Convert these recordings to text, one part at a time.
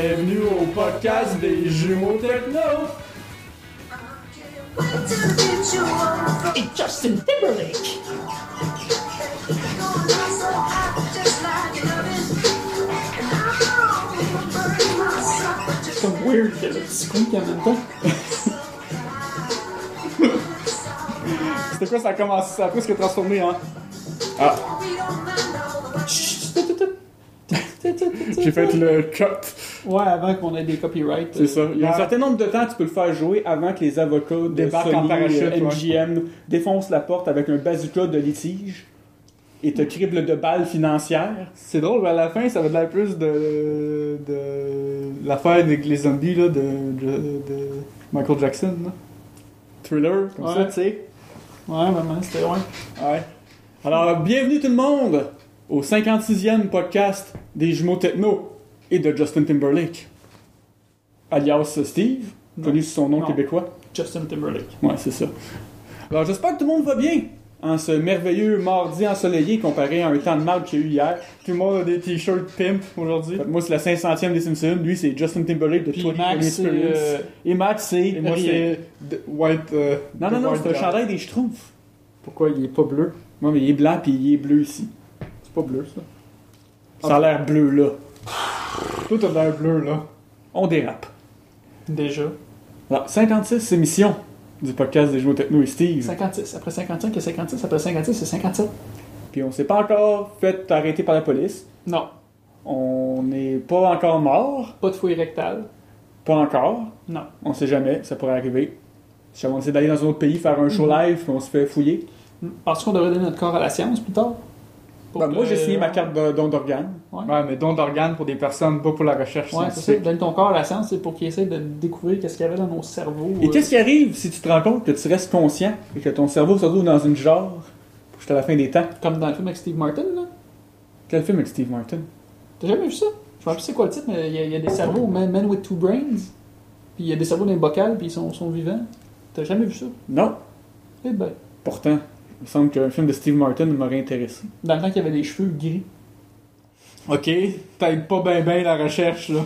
Bienvenue au podcast des Jumeaux Techno. Et Justin Timberlake. C'est comme weird qu'il y a le petit squeak en même temps. C'était quoi, ça a commencé, ça a presque transformé en... Ah, j'ai fait le cut. Ouais, avant qu'on ait des copyrights. C'est ça. Il y a un certain nombre de temps que tu peux le faire jouer avant que les avocats de Débarquent en Sony, parachute, MGM défoncent la porte avec un bazooka de litige et te criblent de balles financières. C'est drôle, mais à la fin, ça va de la plus de l'affaire avec les zombies là, de Michael Jackson. Là. Thriller, comme Ouais. ça, tu sais. Ouais, vraiment, c'était ouais. Ouais. Alors, bienvenue tout le monde au 56e podcast des Jumeaux Techno et de Justin Timberlake, alias Steve, connu sous son nom Non. québécois. Justin Timberlake. Ouais, c'est ça. Alors, j'espère que tout le monde va bien en ce merveilleux mardi ensoleillé comparé à un temps de marde qu'il y a eu hier. Tout le monde a des t-shirts pimp aujourd'hui. Fait que moi, c'est la 500e des Simpsons. Lui, c'est Justin Timberlake de Puis 20 Max, Experience. Et Max, c'est... Et moi, rien. c'est White. Non, The non, White c'est un Guy. chandail des Schtroumpfs. Pourquoi il est pas bleu? Ouais, mais il est blanc puis il est bleu ici. C'est pas bleu, ça. Ça a l'air bleu, là. Tout a l'air bleu, là. On dérape. Déjà. Alors, 56 émissions du podcast des Jumeaux Techno et Steve. 56. Après 55, il y a 56. Après 56, c'est 57. Puis on s'est pas encore fait arrêter par la police. Non. On n'est pas encore mort. Pas de fouille rectale. Pas encore. Non. On sait jamais, ça pourrait arriver. Si on essaie d'aller dans un autre pays faire un show live, puis on se fait fouiller. Penses-tu qu'on devrait donner notre corps à la science plus tard? Pour Ben, moi, que- j'ai signé ma carte de don d'organes. Ouais. Ouais, mais don d'organes pour des personnes, pas pour la recherche Ouais, c'est ça. scientifique. Donne ton corps à la science, c'est pour qu'ils essaient de découvrir qu'est-ce qu'il y avait dans nos cerveaux. Et qu'est-ce qui arrive si tu te rends compte que tu restes conscient et que ton cerveau se retrouve dans une jarre jusqu'à la fin des temps? Comme dans le film avec Steve Martin, là. Quel film avec Steve Martin? T'as jamais vu ça? Je me rappelle plus c'est quoi le titre, mais il y a des cerveaux, Men with Two Brains. Puis il y a des cerveaux dans les boccales, puis ils sont vivants. T'as jamais vu ça? Non. Eh ben. Pourtant, il me semble qu'un film de Steve Martin m'aurait intéressé. Dans le temps qu'il y avait des cheveux gris. Ok, t'aides pas ben la recherche, là.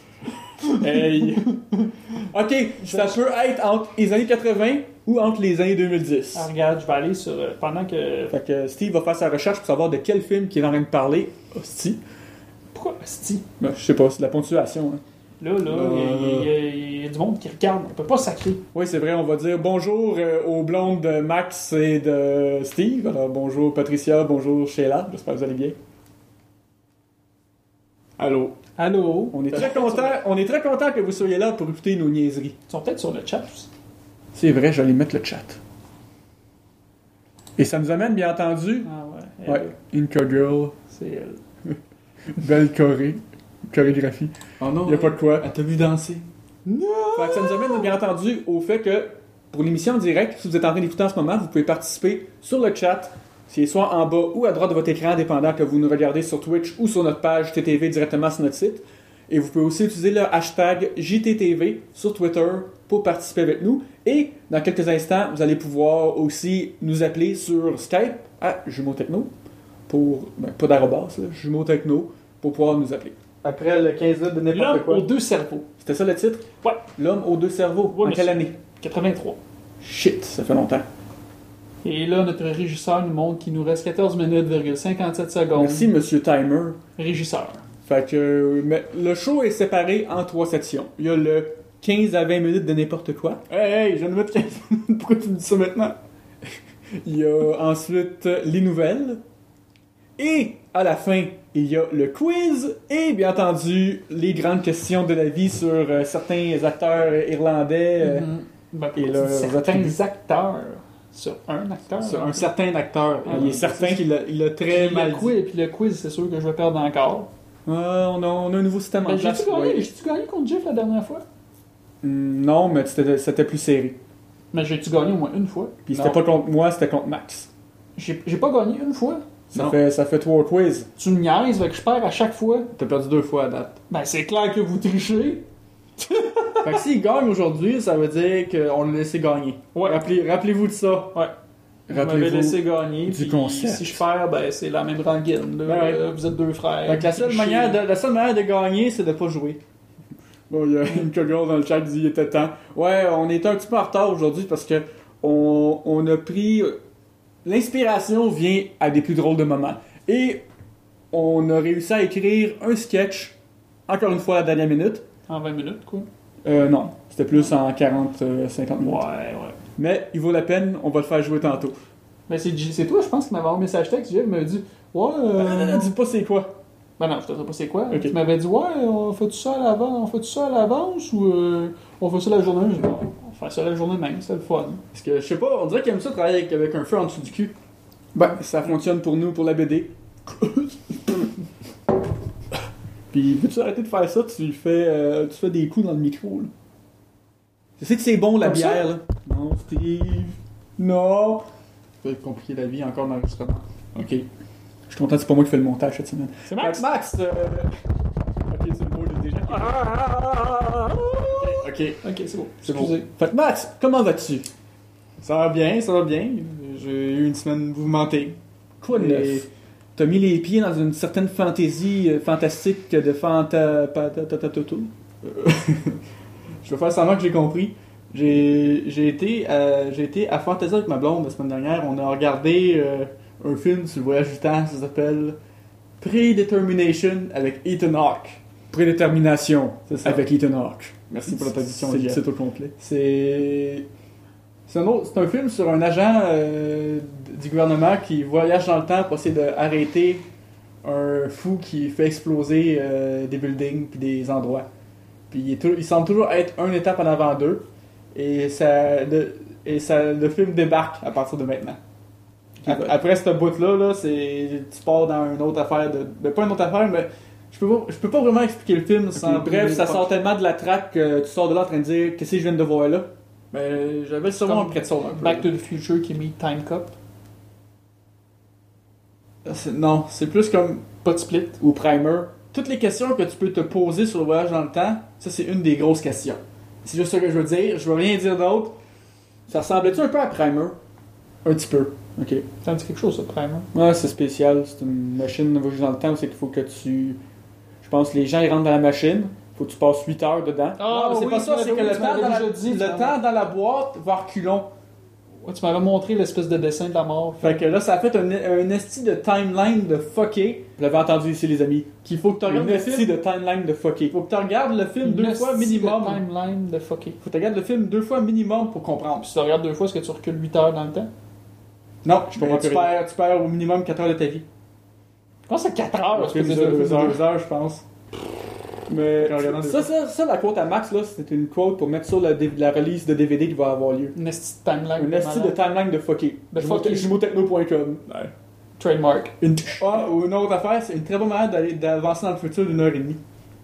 Hey! Ok, ça peut être entre les années 80 ou entre les années 2010. Ah, regarde, je vais aller sur. Pendant que. Fait que Steve va faire sa recherche pour savoir de quel film qu'il est en train de parler. Hostie. Pourquoi Asti? Ben, je sais pas, c'est de la ponctuation. Hein. Là, il y a du monde qui regarde. On peut pas sacrer. Oui, c'est vrai, on va dire bonjour aux blondes de Max et de Steve. Alors bonjour Patricia, bonjour Sheila, j'espère que vous allez bien. Allô. Allô? On est très content que vous soyez là pour écouter nos niaiseries. Ils sont peut-être sur le chat aussi. C'est vrai, j'allais mettre le chat. Et ça nous amène, bien entendu, Ah ouais. ouais, Inca Girl, C'est elle. belle chorégraphie. Oh non, Y a pas de quoi. elle t'a vu danser. Fait que ça nous amène, bien entendu, au fait que pour l'émission en direct, si vous êtes en train d'écouter en ce moment, vous pouvez participer sur le chat, c'est soit en bas ou à droite de votre écran, dépendant que vous nous regardez sur Twitch ou sur notre page TTV directement sur notre site. Et vous pouvez aussi utiliser le hashtag JTTV sur Twitter pour participer avec nous. Et dans quelques instants, vous allez pouvoir aussi nous appeler sur Skype à Jumeaux Techno, pour, pas d'arrobas, là, Jumeaux Techno, pour pouvoir nous appeler. Après le 15 août de L'homme n'importe quoi. aux deux cerveaux. C'était ça le titre? Ouais. L'homme aux deux cerveaux. Ouais, en quelle monsieur. année? 83. Shit, ça fait longtemps. Et là, notre régisseur nous montre qu'il nous reste 14 minutes, 57 secondes. Merci, Monsieur Timer. Régisseur. Fait que mais le show est séparé en 3 sections. Il y a le 15 à 20 minutes de n'importe quoi. Hey, je viens de mettre 15 minutes. Pourquoi tu me dis ça maintenant? Il y a ensuite les nouvelles. Et à la fin, il y a le quiz. Et bien entendu, les grandes questions de la vie sur certains acteurs irlandais. Ben, et pour leurs certains attributs. acteurs. Sur un acteur. Sur un certain acteur. Ah, il est certain qu'il a, il a Puis très mal le quiz, puis le quiz, c'est sûr que je vais perdre encore. On a un nouveau système en Ben, place. j'ai-tu gagné, ouais. j'ai-tu gagné contre Jeff la dernière fois? Non, mais c'était plus serré. Mais j'ai-tu gagné au moins une fois? Puis c'était Non. pas contre moi, c'était contre Max. J'ai pas gagné une fois. Non. Ça fait 3 quiz. Tu me niaises, fait que je perds à chaque fois. T'as perdu 2 fois à date. Ben, c'est clair que vous trichez. Fait que s'il gagne aujourd'hui, ça veut dire qu'on l'a laissé gagner. Ouais. Rappelez-vous de ça. Ouais. Vous m'avez Rappelez-vous laissé gagner. du puis concept. Si je perds, ben, c'est la même rengaine. Là. Ouais. Vous êtes deux frères. Fait que la seule manière de gagner, c'est de pas jouer. Bon, il y a une girl dans le chat qui dit qu'il était temps. Ouais, on est un petit peu en retard aujourd'hui parce que on a pris... L'inspiration vient à des plus drôles de moments. Et on a réussi à écrire un sketch, encore une fois à la dernière minute. En 20 minutes, quoi. Non, c'était plus en 40-50 minutes. Ouais. Mais il vaut la peine, on va le faire jouer tantôt. Mais c'est toi, je pense, qui m'avait envoyé un message texte. Jeff m'avait dit, ouais. Dis pas c'est quoi. Ben non, je te dis pas c'est quoi. Ok. Tu m'avais dit, ouais, on fait tout ça à l'avance ou on fait ça la journée? Je dis, bon, on fait ça la journée même, c'est le fun. Parce que, je sais pas, on dirait qu'il aime ça travailler avec un feu en dessous du cul. Ben, ça fonctionne pour nous, pour la BD. Puis, veux-tu arrêter de faire ça? Tu fais des coups dans le micro, là. Je sais que c'est bon, la Comme ça? bière, là. Non, Steve. Non. Ça va être compliqué la vie encore dans l'enregistrement. Ok. Je suis content que c'est pas moi qui fais le montage cette semaine. C'est Max? Max! Ok, c'est le board déjà. Ok. Ok, c'est bon. C'est bon. Excusez. Fait que Max, comment vas-tu? Ça va bien, ça va bien. J'ai eu une semaine mouvementée. Quoi de Et- neuf? T'as mis les pieds dans une certaine fantaisie fantastique de Fantatatoto. Je vais faire semblant que j'ai compris. J'ai été à Fantasia avec ma blonde la semaine dernière. On a regardé un film sur le voyage du temps. Ça s'appelle Predetermination avec Ethan Hawke. Prédétermination C'est ça. avec Ethan Hawke. Merci pour la traduction, C'est le Jeff. titre au complet. C'est un film sur un agent du gouvernement qui voyage dans le temps pour essayer d'arrêter un fou qui fait exploser des buildings puis des endroits. Puis il semble toujours être une étape en avant d'eux. Et le film débarque à partir de maintenant. Après cette bout-là, tu pars dans une autre affaire. Pas une autre affaire, mais je peux pas vraiment expliquer le film sans. Bref, ça sort tellement de la traque que tu sors de là en train de dire qu'est-ce que je viens de voir là. Mais j'avais sûrement Comme un prêt de son un peu. Back to the Future qui met Time Cup. Non, c'est plus comme. Pas de split. Ou Primer. Toutes les questions que tu peux te poser sur le voyage dans le temps, ça c'est une des grosses questions. C'est juste ça que je veux dire. Je veux rien dire d'autre. Ça ressemblait-tu un peu à Primer? Un petit peu. Ok. Ça me dit quelque chose, ça, Primer. Ouais, c'est spécial. C'est une machine de voyage dans le temps où c'est qu'il faut que tu. Je pense que les gens ils rentrent dans la machine. Faut que tu passes 8 heures dedans. Ah, non, mais c'est oui, pas ça, tu c'est que m'avais- le tu temps, m'avais dans la, déjà dit, tu le m'avais- temps dans la boîte va reculons. Ouais, tu m'avais montré l'espèce de dessin de la mort. Fait que là, ça a fait un esti de timeline de fucké Vous l'avez entendu ici, les amis. qu'il faut que tu regardes Une le esti film. de timeline de fucké. Faut que tu regardes le film Une deux fois esti de minimum. timeline de fucké. Faut que tu regardes le film 2 fois minimum pour comprendre. Puis si tu regardes 2 fois, est-ce que tu recules 8 heures dans le temps? Non, Je comprends tu plus rien. perds au minimum 4 heures de ta vie. Je pense que c'est 4 heures. Le ce que film tu de dis, 2 heures, je pense. Mais En regardant des ça, la quote à Max, là, c'était une quote pour mettre sur la release de DVD qui va avoir lieu. Une esti de timeline. Un esti de timeline de fucké. De fucké. Jumotechno.com. Trademark. Ou une autre affaire, c'est une très bonne manière d'avancer dans le futur d'une heure et demie.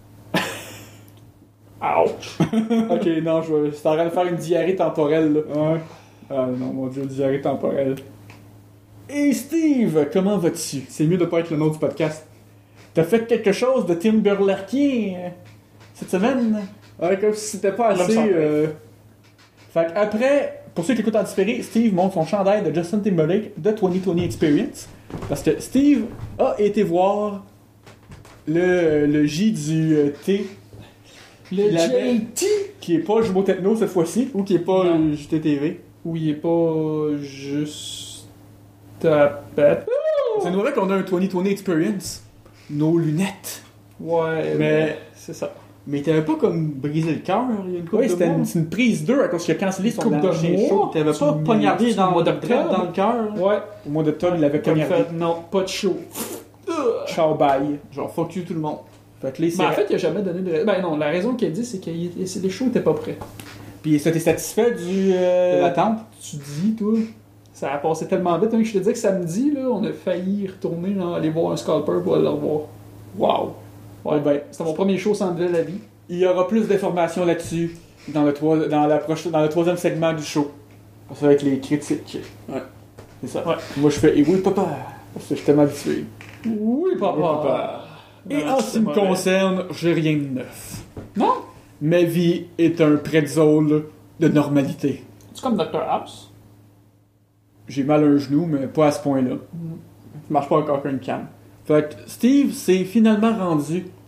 Ouch. Ok, non, c'est en train de faire une diarrhée temporelle, là. Ouais. Ah non, mon dieu, diarrhée temporelle. Et Steve, comment vas-tu? C'est mieux de pas être le nom du podcast. T'as fait quelque chose de Tim Burlerkin cette semaine? Ouais, comme si c'était pas assez. Fait qu'après, pour ceux qui écoutent en différé, Steve montre son chandail de Justin Timberlake de 2020 Experience. Parce que Steve a été voir le J du T, Le Il avait- JT. qui est pas Jumeau Techno cette fois-ci. Ou qui est pas Non. JTTV. Où il est pas juste. Tapette. C'est une nouvelle qu'on a un 2020 Experience. Nos lunettes. Ouais, Mais- c'est ça. Mais il t'avait pas comme brisé le cœur il y a une couple Oui, de c'était mois. c'est une prise 2 à cause qu'il a cancellé son Coupe de ancien mois. show. Il t'avait pas Tu poignardé me- dans mois le d'octobre. dans le cœur. Ouais. Au mois d'octobre, il avait Comme poignardé. fait, non, pas de show. Ciao, bye. Genre fuck you tout le monde. Fait que là, Mais en fait, il a jamais donné de raison. Ben non, la raison qu'il a dit, c'est que les shows étaient pas prêts. Puis ça, t'es satisfait du. De l'attente. Tu dis, toi, ça a passé tellement vite. Hein, que je te dis que samedi, là, on a failli retourner aller voir un scalper pour aller le revoir. Wow. Ouais, ben, c'était mon premier show sans la vie. il y aura plus d'informations là-dessus dans le troisième segment du show. Ça va être les critiques. Ouais. C'est ça. Ouais. Moi, je fais « Et oui, papa! » Parce que je suis tellement habitué. Oui, papa. Oui, papa. Et Non, en ce c'est qui me mauvais. concerne, j'ai rien de neuf. Non? Ma vie est un pretzel de normalité. C'est comme Dr. House. J'ai mal à un genou, mais pas à ce point-là. Ça marche pas encore qu'une canne. Fait que Steve s'est finalement rendu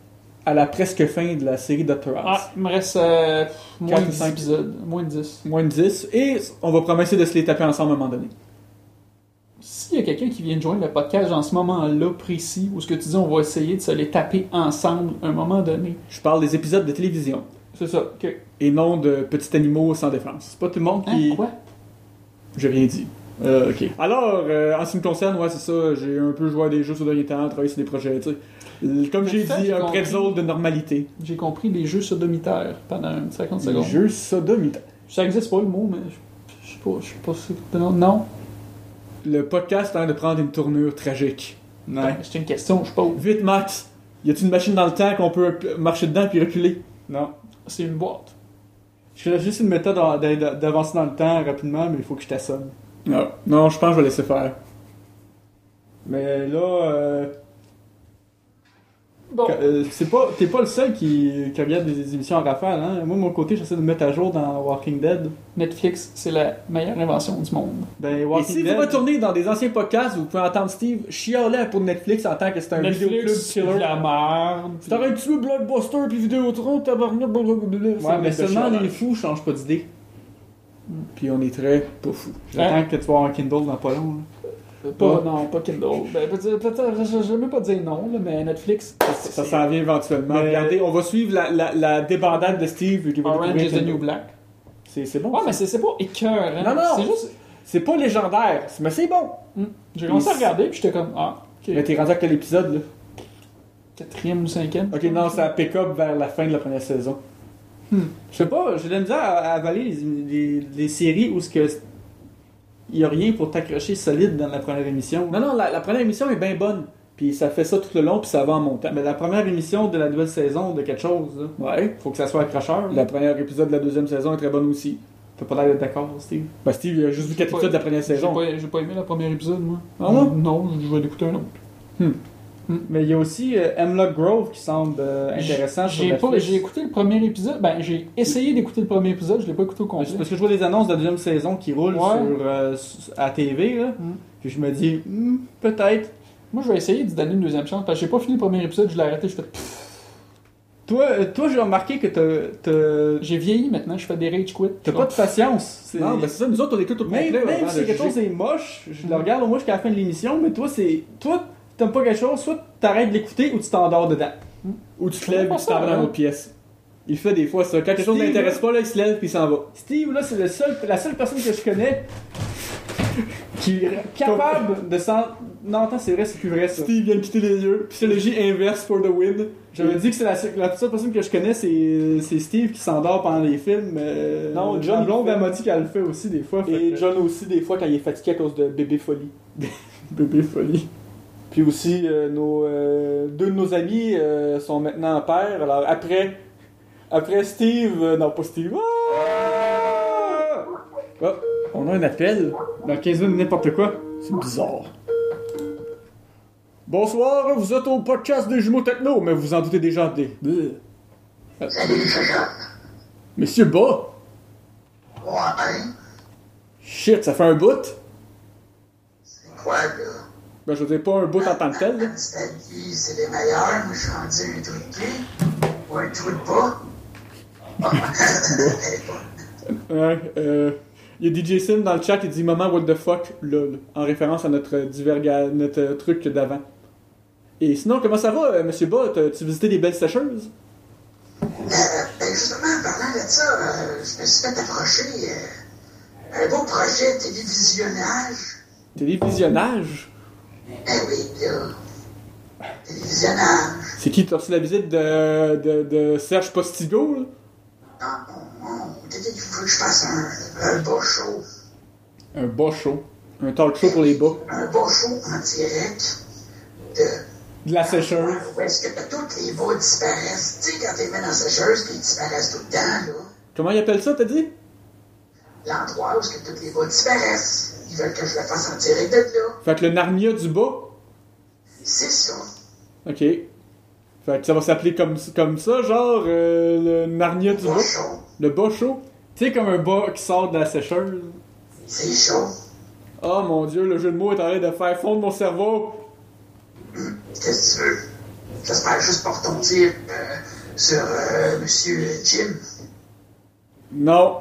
à la presque fin de la série Dr. House. Ah, il me reste moins Quatre de ou 10 cinq. épisodes. Moins de 10. Moins de 10. Et on va promettre de se les taper ensemble à un moment donné. S'il y a quelqu'un qui vient de joindre le podcast en ce moment-là précis, où ce que tu dis, on va essayer de se les taper ensemble à un moment donné. Je parle des épisodes de télévision. C'est ça. OK. Et non de petits animaux sans défense. C'est pas tout le monde qui. Hein, quoi? J'ai rien dit. Ok. Alors, en ce qui me concerne, ouais, c'est ça. J'ai un peu joué à des jeux sur dernier temps, travaillé sur des projets, tu sais. Comme j'ai Ça, dit, j'ai un compris. pretzel de normalité. J'ai compris les jeux sodomitaires pendant 50 Les secondes. jeux sodomitaires. Ça existe pas le mot, mais je sais pas si... Non. Le podcast a l'air de prendre une tournure tragique. Ouais. Ben, c'est une question, je pose. Vite, Max! Y a-t-il une machine dans le temps qu'on peut marcher dedans puis reculer? Non. C'est une boîte. J'ai juste une méthode d'avancer dans le temps rapidement, mais il faut que je t'assomme. Non. Non, je pense que je vais laisser faire. Mais là, Bon, t'es pas le seul qui regarde des émissions en rafale, hein? Moi, de mon côté, j'essaie de me mettre à jour dans Walking Dead. Netflix, c'est la meilleure invention du monde. Ben, Et Walking si Dead. vous retournez dans des anciens podcasts, vous pouvez entendre Steve chialer pour Netflix en tant que c'est un vidéoclub Netflix, c'est de killer. la merde. C'est un petit peu Blockbuster puis Vidéotron, tabarnak, blablabla. Ouais, mais seulement les fous changent pas d'idée. Puis on est très pas fous. J'attends que tu vas avoir un Kindle dans pas long. Non, pas Kindle. Ben, peut-être, je ne vais pas dire non, là, mais Netflix, Ça s'en vient éventuellement. Mais- Regardez, on va suivre la débandade de Steve. Qui va Orange découvrir is the Kindle. New Black. C'est bon. Ouais, ça. mais c'est pas écœurant. Non, non. C'est juste... C'est pas légendaire, mais c'est bon. J'ai commencé à regarder, puis j'étais comme, ok. Mais t'es rendu à quel épisode, là? 4e ou 5e. Ok, non, ça pick up vers la fin de la première saison. Je sais pas, j'ai de la misère à avaler les séries où il y a rien pour t'accrocher solide dans la première émission. Non, non, la première émission est bien bonne. Puis ça fait ça tout le long, puis ça va en montant. Mais la première émission de la nouvelle saison de quelque chose, là, Ouais. faut que ça soit accrocheur. Le premier épisode de la deuxième saison est très bonne aussi. T'as pas l'air d'être d'accord, Steve. Ben, Steve, il a juste vu 4 épisodes de la première saison. J'ai pas aimé le premier épisode, moi. Ah non? Non, je vais l'écouter un autre. Mais il y a aussi Hemlock Grove qui semble intéressant sur Netflix. J'ai écouté le premier épisode. Ben, j'ai essayé d'écouter le premier épisode, je l'ai pas écouté au complet. Parce que je vois des annonces de la deuxième saison qui roulent Ouais. à TV, là. Puis je me dis, peut-être. Moi, je vais essayer de donner une deuxième chance, parce que j'ai pas fini le premier épisode, je l'ai arrêté, je fais... Toi, j'ai remarqué que J'ai vieilli maintenant, je fais des rage quit. t'as pas de patience. C'est- Non, ben c'est ça, nous autres, on écoute au complet. Même avant si de quelque chose juger. est moche, je le regarde au moins jusqu'à la fin de l'émission, mais toi, t'aimes pas quelque chose, soit t'arrêtes de l'écouter ou tu t'endors dedans. Ou tu te lèves et tu t'en vas dans hein. l'autre pièce. Il fait des fois ça. Quand quelque chose Steve, l'intéresse là. pas, là, il se lève puis il s'en va. Steve, là, c'est la seule personne que je connais qui est capable de s'en... Non, attends, c'est vrai, c'est plus vrai, ça. Steve vient de quitter les yeux. Psychologie inverse for the win. J'avais dit que c'est la seule personne que je connais, c'est Steve qui s'endort pendant les films. Non, John, ma blonde, il fait- elle m'a dit qu'elle le fait aussi des fois. Et fait que- John aussi, des fois, quand il est fatigué à cause de bébé folie. Bébé folie. Puis aussi, deux de nos amis sont maintenant en paire. Alors après Steve, non pas Steve. Ah! Oh, on a un appel. Dans 15 minutes, n'importe quoi. C'est bizarre. Bonsoir, vous êtes au podcast des Jumeaux Techno, mais vous en doutez déjà des. Salut, Chacha. Monsieur Bas. Ouais, Shit, ça fait un bout. c'est quoi, là? Ben, je veux dire, pas un bout en tant que tel. Là. Nostalgie, c'est les meilleurs. Moi, je suis rendu un trou de cul. Ou un trou de bas. Elle est bonne. Ouais, il y a DJ Sim dans le chat qui dit Maman, what the fuck, lol, en référence à notre notre truc d'avant. Et sinon, comment ça va, Monsieur Bas? Tu visité des belles sécheuses? Ben, justement, parlant de ça, je me suis fait approcher un beau projet de télévisionnage. Télévisionnage? Ben oui, là. Télévisionnage. C'est qui t'as reçu la visite de Serge Postigo, là? Non, peut-être qu'il faut que je fasse un beau show. Un bas show. Un talk show pour les bas. Un beau show en direct de... De la sécheuse. Où est-ce que toutes les bas disparaissent? Tu sais, quand t'es mis dans la sécheuse, puis ils disparaissent tout le temps, là. Comment il appelle ça, t'as dit? L'endroit où est-ce que toutes les bas disparaissent. Ils veulent que je le fasse en direct de là. Fait que le Narnia du bas. C'est ça. Ok. Fait que ça va s'appeler comme ça, genre le Narnia du Pas bas. chaud. Le bas show. Tu sais, comme un bas qui sort de la sécheuse. C'est chaud. Oh mon dieu, le jeu de mots est en train de faire fondre mon cerveau. Qu'est-ce que tu veux? J'espère juste pas retomber sur Monsieur Jim. Non.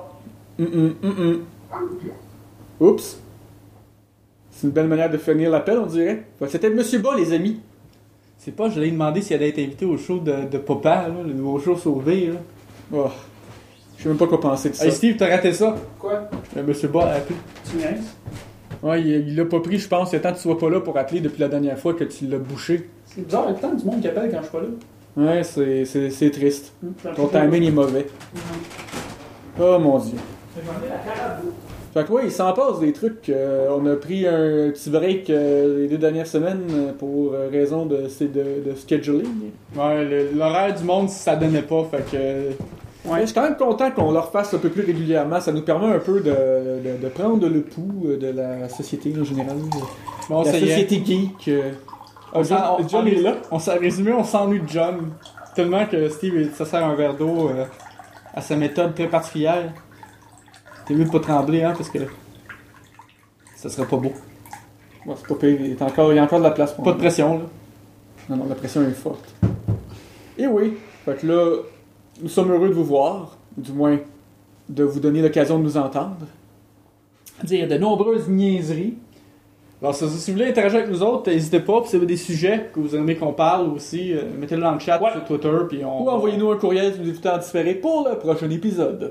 Oups. C'est une belle manière de finir l'appel, on dirait. Fait que c'était Monsieur Bas, les amis. C'est pas, je l'ai demandé s'il allait être invité au show de Papa, là, le nouveau show sauvé. Là. Oh. Je sais même pas quoi penser de ça. Hey Steve, t'as raté ça? Quoi? Monsieur Bas a appelé. Tu niaises? Ouais, il l'a pas pris, je pense. C'est temps que tu sois pas là pour appeler depuis la dernière fois que tu l'as bouché. C'est bizarre, il y a tant du monde qui appelle quand je suis pas là. Ouais, c'est triste. Ton timing est mauvais. Oh mon dieu. Fait que ouais, il s'en passe des trucs. On a pris un petit break les 2 dernières semaines pour raison de scheduling. Ouais, l'horaire du monde, ça donnait pas, fait que... Ouais. Je suis quand même content qu'on le refasse un peu plus régulièrement. Ça nous permet un peu de prendre le pouls de la société en général. Bon, la ça y est. société geek. John est là. On s'est résumé, on s'ennuie de John. Tellement que Steve, ça sert un verre d'eau à sa méthode très particulière. T'es mieux de pas trembler, hein, parce que ça serait pas beau. Ouais, c'est pas pire. Il y a encore de la place pour Pas de pression, là. Non, la pression est forte. Et oui, fait que là, nous sommes heureux de vous voir, du moins de vous donner l'occasion de nous entendre. Dire de nombreuses niaiseries. Alors, si vous voulez interagir avec nous autres, n'hésitez pas. Puis si vous avez des sujets que vous aimez qu'on parle aussi, mettez-le dans le chat sur Twitter. Puis Ou envoyez-nous un courriel si vous êtes en différé pour le prochain épisode.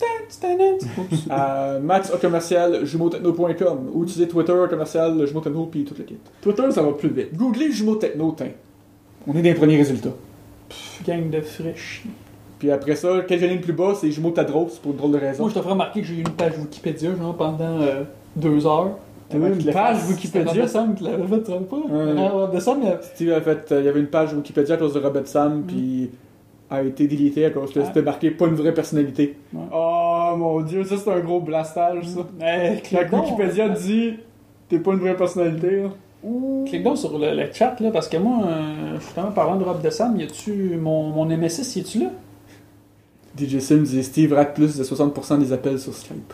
À max@jumeautechno.com ou utilisez Twitter @jumeautechno puis tout le kit. Twitter, ça va plus vite. Googlez Jumeaux Techno, tiens. On est dans les premiers résultats. Gang de fraîches. Puis après ça, quelques lignes plus bas, c'est Jumeaux Tadros pour une drôle de raison. Moi, je te ferai remarquer que j'ai eu une page Wikipédia genre pendant 2 heures. T'as eu une page C'était Wikipédia? Rob Sam qui l'avait fait, tu vois pas? Ouais. Rob Sam, Steve a fait, il y avait une page Wikipédia à cause de Robert Sam, puis a été délité à cause que c'était marqué pas une vraie personnalité. Oh mon dieu, ça c'est un gros blastage, ça. Quand Wikipédia dit t'es pas une vraie personnalité, là. Clique donc sur le chat, là, parce que moi, justement, parlant de Rob de Sam, y a-tu mon MSS, y est-tu là? DJ Sim dit Steve rate plus de 60% des appels sur Skype.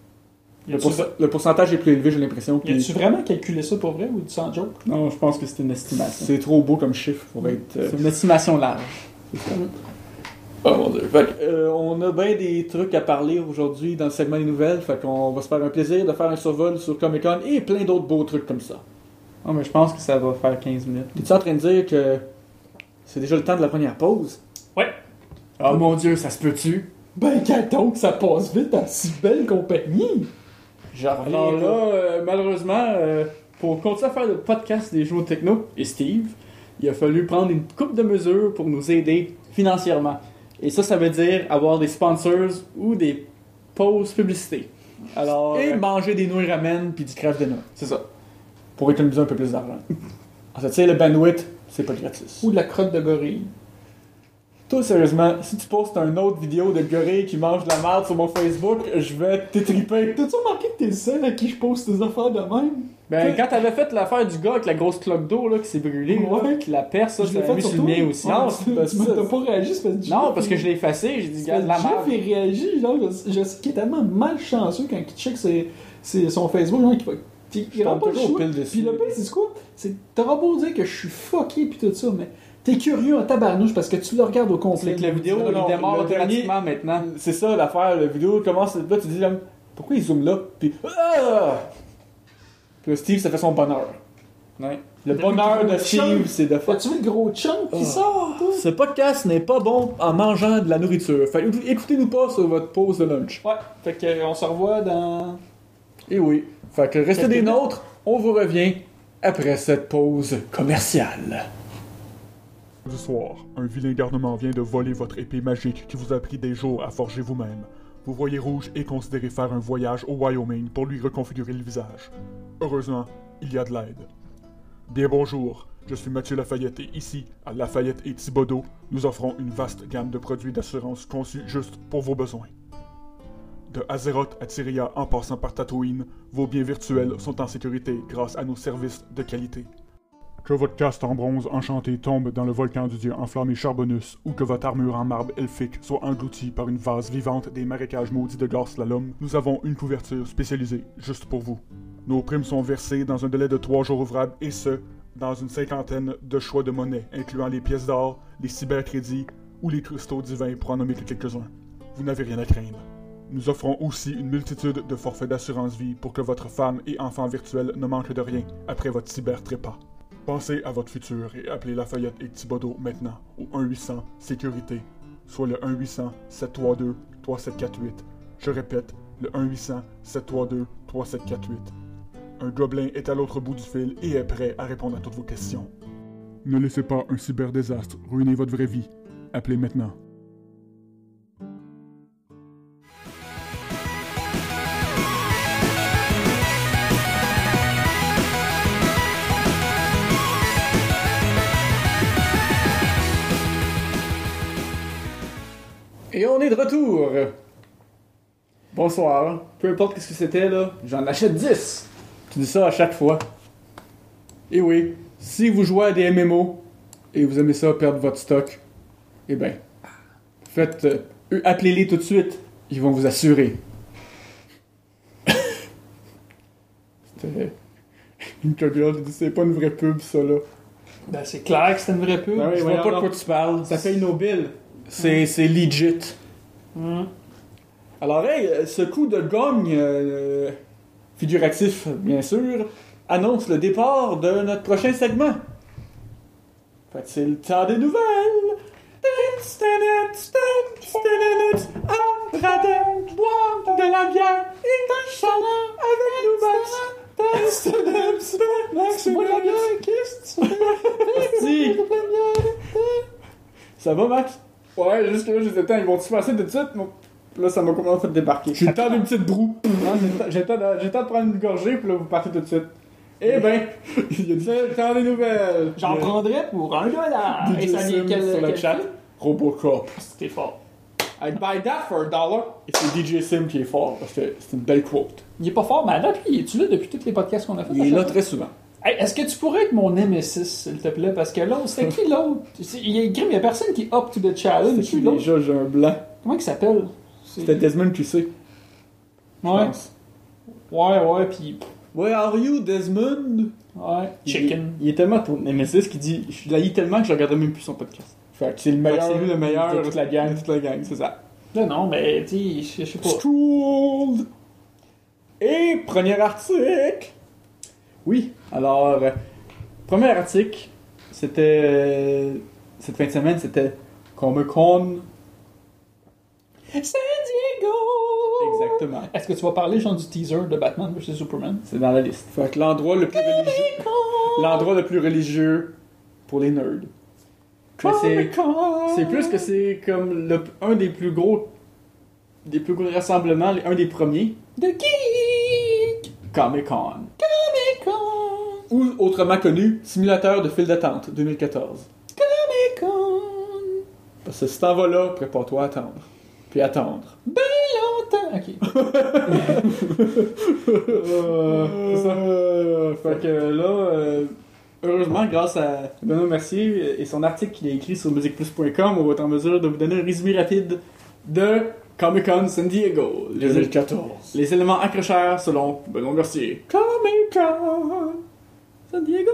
Le pourcentage est plus élevé, j'ai l'impression. Y a-tu vraiment calculé ça pour vrai ou du sans joke? Non, je pense que c'est une estimation. C'est trop beau comme chiffre pour être. C'est une estimation large. Oh mon dieu. Fait que, on a bien des trucs à parler aujourd'hui dans le segment des nouvelles. Fait qu'on va se faire un plaisir de faire un survol sur Comic-Con et plein d'autres beaux trucs comme ça. Non, mais je pense que ça va faire 15 minutes. Es-tu en train de dire que c'est déjà le temps de la première pause? Ouais. Oh mon dieu, ça se peut-tu? Ben, donc, ça passe vite en si belle compagnie! Alors là, malheureusement, pour continuer à faire le podcast des Jumeaux Techno et Steve, il a fallu prendre une couple de mesures pour nous aider financièrement. Et ça veut dire avoir des sponsors ou des pauses publicités. Alors, Et manger des nouilles ramen puis du Kraft Dinner. c'est ça. Pour économiser un peu plus d'argent. En fait, tu sais, le bandwidth, c'est pas gratis. Ou de la crotte de gorille. Toi, sérieusement, si tu postes une autre vidéo de gorille qui mange de la merde sur mon Facebook, je vais t'étriper. T'as-tu remarqué que t'es le seul à qui je poste des affaires de même? Ben, quand t'avais fait l'affaire du gars avec la grosse cloque d'eau là, qui s'est brûlée, Ouais. là, qui la perce, ça, Je l'ai je l'ai fait mis sur sur le toi. mien aussi. Ouais, Non, tu c'est t'as pas réagi, c'est parce que Non, parce que je l'ai effacé, j'ai dit, Jeff regarde la merde. il réagit, genre, je sais qu'il est tellement malchanceux quand il check son Facebook, genre, il tombe rend pas le toujours choix. pile dessus. Puis le pire, c'est quoi? T'auras beau dire que je suis fucké pis tout ça, mais t'es curieux en tabarnouche parce que tu le regardes au complet. C'est que la vidéo, Non, il non, démarre le automatiquement maintenant. C'est ça l'affaire, la vidéo commence là, tu dis là, pourquoi il zoome là? Puis Puis là, Steve, ça fait son bonheur. Ouais. Le bonheur de Steve, c'est de faire. As-tu vu le gros chunk qui sort, toi? Ce podcast n'est pas bon en mangeant de la nourriture. Fait écoutez-nous pas sur votre pause de lunch. Ouais, fait que on se revoit dans... Et oui. Fait que restez Quelques des minutes. nôtres, on vous revient après cette pause commerciale. Du soir, un vilain garnement vient de voler votre épée magique qui vous a pris des jours à forger vous-même. Vous voyez rouge et considérez faire un voyage au Wyoming pour lui reconfigurer le visage. Heureusement, il y a de l'aide. Bien bonjour, je suis Mathieu Lafayette et ici, à Lafayette et Thibodeau, nous offrons une vaste gamme de produits d'assurance conçus juste pour vos besoins. De Azeroth à Tyria en passant par Tatooine, vos biens virtuels sont en sécurité grâce à nos services de qualité. Que votre casque en bronze enchanté tombe dans le volcan du dieu enflammé Charbonus, ou que votre armure en marbre elfique soit engloutie par une vase vivante des marécages maudits de Garslalom, nous avons une couverture spécialisée juste pour vous. Nos primes sont versées dans un délai de 3 jours ouvrables et ce, dans une cinquantaine de choix de monnaie, incluant les pièces d'or, les cybercrédits ou les cristaux divins pour en nommer que quelques-uns. Vous n'avez rien à craindre. Nous offrons aussi une multitude de forfaits d'assurance-vie pour que votre femme et enfant virtuels ne manquent de rien après votre cybertrépas. Pensez à votre futur et appelez Lafayette et Thibodeau maintenant au 1-800-SÉCURITÉ, soit le 1-800-732-3748. Je répète, le 1-800-732-3748. Un gobelin est à l'autre bout du fil et est prêt à répondre à toutes vos questions. Ne laissez pas un cyberdésastre ruiner votre vraie vie. Appelez maintenant. Et on est de retour. Bonsoir. Peu importe ce que c'était, là, j'en achète 10. Tu dis ça à chaque fois. Et oui, si vous jouez à des MMO et vous aimez ça perdre votre stock, eh ben, faites, appelez-les tout de suite. Ils vont vous assurer. C'était une copine, c'est pas une vraie pub, ça, là. Ben, c'est clair que c'est une vraie pub. Je vois voyons pas de donc. quoi tu parles. Ça paye nos billes. C'est legit. Hum. Alors, hey, ce coup de gong figuratif, bien sûr, annonce le départ de notre prochain segment. Fait que c'est le temps des nouvelles. En train de boire de la bière et chanter avec nous, Max. Moi, la bière, qu'est-ce que tu fais? Ça va, Max? Ouais, juste que là, j'étais temps, ils vont-tu passer tout de suite? Moi, là, ça m'a complètement fait débarquer. J'ai le temps d'une petite broue. Non, j'ai le temps de prendre une gorgée, puis là, vous partez tout de suite. Eh ben, il y a le temps des nouvelles. J'en prendrais pour $1. Et DJ ça vient Sim quel sur le quel chat. film? Robocop. C'était fort. I'd buy that for $1. Et c'est DJ Sim qui est fort, parce que c'est une belle quote. Il est pas fort, mais à date, lui, es-tu là depuis tous les podcasts qu'on a fait? Il est là très souvent. Hey, est-ce que tu pourrais être mon Nemesis, s'il te plaît? Parce que l'autre, c'était qui l'autre? Il y a personne qui up to the challenge. C'est qui déjà, j'ai un blanc. Comment il s'appelle? C'était Desmond QC. je Ouais. pense. Ouais, pis. Where are you, Desmond? Ouais. Chicken. Il est tellement ton Nemesis qu'il dit je l'haïs tellement que je regarderai même plus son podcast. Fait que c'est le meilleur. C'est lui le meilleur de toute la gang, c'est ça. Là, non, mais, tu sais, je sais pas. Schooled. Et premier article. Oui, alors, premier article, c'était. Cette fin de semaine, c'était Comic-Con. San Diego! Exactement. Est-ce que tu vas parler, genre, du teaser de Batman vs Superman? C'est dans la liste. Fait que l'endroit le plus religieux. L'endroit le plus religieux pour les nerds. Mais c'est plus que c'est comme un des plus gros rassemblements, un des premiers, The Geek! Comic-Con. Comic-Con! Ou autrement connu, simulateur de file d'attente 2014. Comic-Con! Parce que si t'en vas là, prépare-toi à attendre. Puis attendre. Ben longtemps! Ok. C'est ça. Fait que là, heureusement, grâce à Benoît Mercier et son article qu'il a écrit sur musicplus.com, on va être en mesure de vous donner un résumé rapide de Comic-Con San Diego. 2014. Les éléments accrocheurs selon Benoît Mercier. Comic-Con San Diego.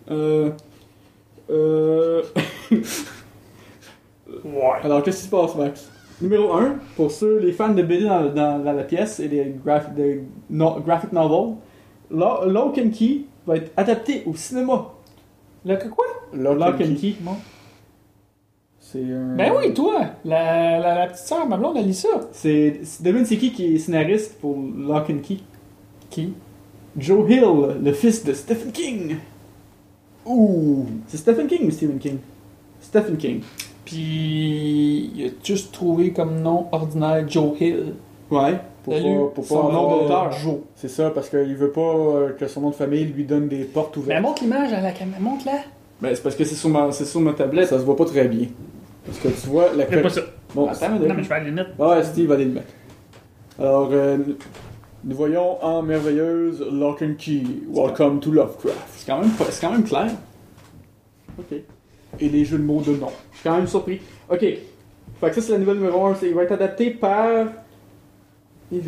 Ouais. Alors, qu'est-ce qui se passe, Max? Numéro 1, pour les fans de BD dans la pièce et les graphic novels, Lock and Key va être adapté au cinéma. Le quoi? Lock and Key. Bon. C'est un... Ben oui, toi! La petite sœur, ma blonde, elle lit ça. Devine c'est qui est scénariste pour Lock and Key? Qui? Joe Hill, le fils de Stephen King. Ouh! C'est Stephen King ou Stephen King? Stephen King. Puis il a juste trouvé comme nom ordinaire Joe Hill. Ouais. Pour Son pas nom avoir d'auteur. Joe. C'est ça, parce qu'il veut pas que son nom de famille lui donne des portes Mais ouvertes. montre l'image à la caméra. Montre-la. Ben, c'est parce que c'est sur ma tablette. Ça se voit pas très bien. Parce que tu vois, la Fais pas ça. Bon, Attends, Non, mais je vais aller le mettre. ouais, Steve va aller le mettre. Alors, nous voyons en merveilleuse Lock and Key. Welcome to Lovecraft. C'est quand même clair. Ok. Et les jeux de mots de nom. Je suis quand même surpris. Ok. Fait que ça, c'est la nouvelle numéro 1. Il va être adapté par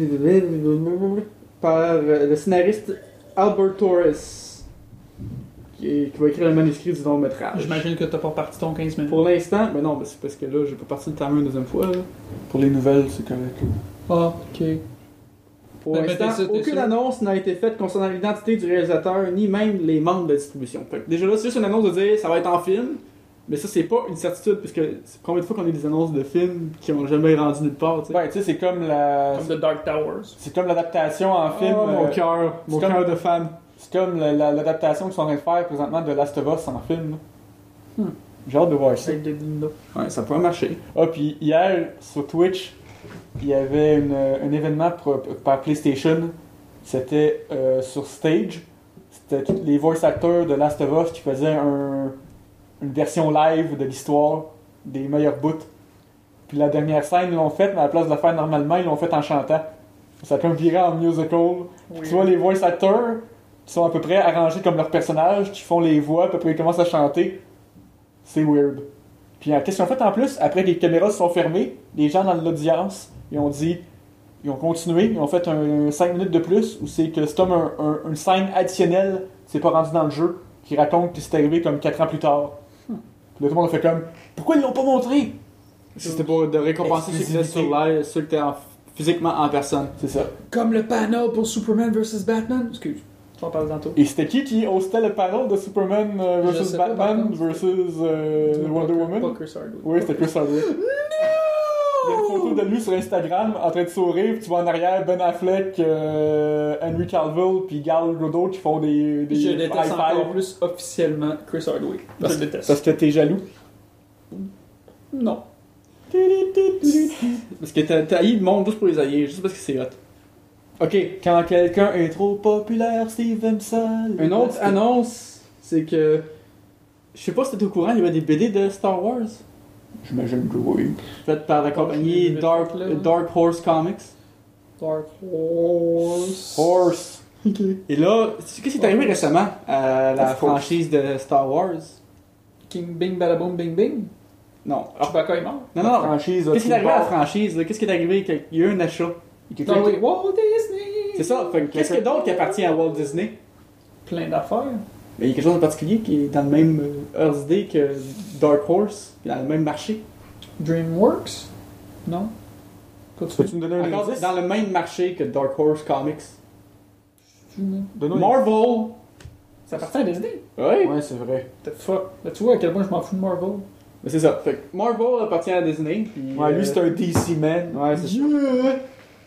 le scénariste Albert Torres. qui va écrire le manuscrit du long métrage. J'imagine que t'as pas parti ton 15 minutes. Pour l'instant, mais non, c'est parce que là, j'ai pas parti le timer une deuxième fois. Là. Pour les nouvelles, c'est correct. Ah, ok. Pour Ben, l'instant, t'es aucune sûr? annonce n'a été faite concernant l'identité du réalisateur, ni même les membres de la distribution. Fait que déjà là, c'est juste une annonce de dire ça va être en film, mais ça, c'est pas une certitude, puisque c'est combien de fois qu'on a des annonces de films qui ont jamais rendu nulle part, tu sais. Ouais, tu sais, c'est comme la. Comme The Dark Towers. C'est comme l'adaptation en film. Oh, mon cœur, mon c'est cœur comme- de fan. C'est comme l'adaptation qu'ils sont en train de faire présentement de Last of Us en film. là. Hmm. J'ai hâte de voir ça. Avec des Linda. Ouais, ça pourrait marcher. Ah, puis hier, sur Twitch, il y avait un événement par PlayStation. C'était sur Stage. C'était tous les voice actors de Last of Us qui faisaient une version live de l'histoire des meilleurs bouts. Puis la dernière scène, ils l'ont faite, mais à la place de la faire normalement, ils l'ont faite en chantant. Ça a comme viré en musical. Tu vois les voice actors qui sont à peu près arrangés comme leurs personnages, qui font les voix, à peu près ils commencent à chanter. C'est weird. Puis qu'est-ce qu'ils ont fait en plus? Après que les caméras se sont fermées, les gens dans l'audience, ils ont dit, ils ont continué, ils ont fait un 5 minutes de plus, où c'est que c'est comme une scène additionnelle, c'est pas rendu dans le jeu, qui raconte que c'est arrivé comme 4 ans plus tard. Puis là, tout le monde a fait comme, pourquoi ils l'ont pas montré? C'était pour de récompenser ceux qui étaient sur live, ceux qui étaient physiquement en personne. C'est ça. Comme le panel pour Superman vs Batman. Excuse, j'en parle tantôt. Et c'était qui hostait le panel de Superman Je vs sais pas, Batman par contre. vs Wonder Woman? Pas Chris Hardwick. Oui, c'était Chris Hardwick. Il y a une photo de lui sur Instagram en train de sourire, puis tu vois en arrière Ben Affleck, Henry Cavill, puis Gal Gadot qui font des Je high déteste five. encore plus officiellement Chris Hardwick. Je le déteste. Parce que t'es jaloux. Non. Parce que t'as haï le monde juste pour les haïr, juste parce que c'est hot. Ok, Quand quelqu'un est trop populaire, Steve aime ça. une autre annonce, c'est que. Je sais pas si t'es au courant, il y avait des BD de Star Wars. J'imagine que oui. Faites par la compagnie je vais Dark, là. Dark Horse Comics. Dark Horse. Horse. Et là, qu'est-ce qui est arrivé récemment à la Of course. franchise de Star Wars? King Bing Badaboom Bing Bing. Non. Chewbacca est mort. Non, non. Franchise, Qu'est-ce qui est arrivé à la franchise? Là? Qu'est-ce qui est arrivé? Il y a eu un achat. Non, oui, Walt Disney. C'est ça. Fait que qu'est-ce qu'il y a d'autre qui appartient à Walt Disney? Plein d'affaires. Mais il y a quelque chose en particulier qui est dans le même heure d'idée que Dark Horse, puis dans le même marché. DreamWorks. Non. Continue. Peux-tu me donner un Encore indice? dans le même marché que Dark Horse Comics. Donne-nous un Marvel! Ça appartient à Disney. Oui! indice. Ouais, c'est vrai. The fuck. Là, tu vois à quel point je m'en fous de Marvel. Mais c'est ça. Fait que Marvel appartient à Disney. Puis, Ouais, lui, c'est un DC man. Ouais, c'est ça.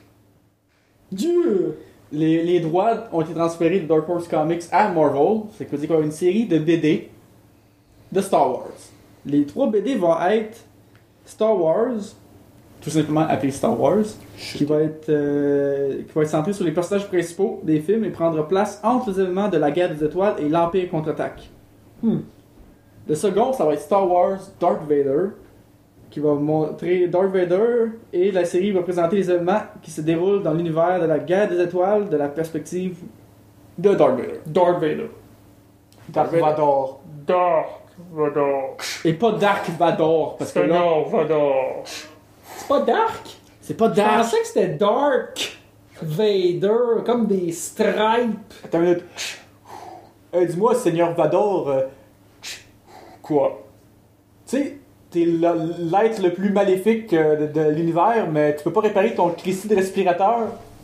Dieu. Les droits ont été transférés de Dark Horse Comics à Marvel. C'est que veut dire qu'il y aura une série de BD de Star Wars. Les 3 BD vont être Star Wars, tout simplement appelé Star Wars, qui va être centré sur les personnages principaux des films et prendra place entre les événements de la Guerre des Étoiles et l'Empire contre-attaque. Le second, ça va être Star Wars Darth Vader, qui va montrer Darth Vader, et la série va présenter les événements qui se déroulent dans l'univers de la Guerre des Étoiles de la perspective de Darth Vader. Darth Vader. Darth Vador. Darth Vador. Et pas Dark Vador, parce que là, Vador. C'est pas Dark? c'est pas Je Dark. pensais que c'était Dark Vader, comme des stripes. Attends une minute. Dis-moi, Seigneur Vador, quoi? Tu sais, t'es l'être le plus maléfique de l'univers, mais tu peux pas réparer ton Christy de respirateur?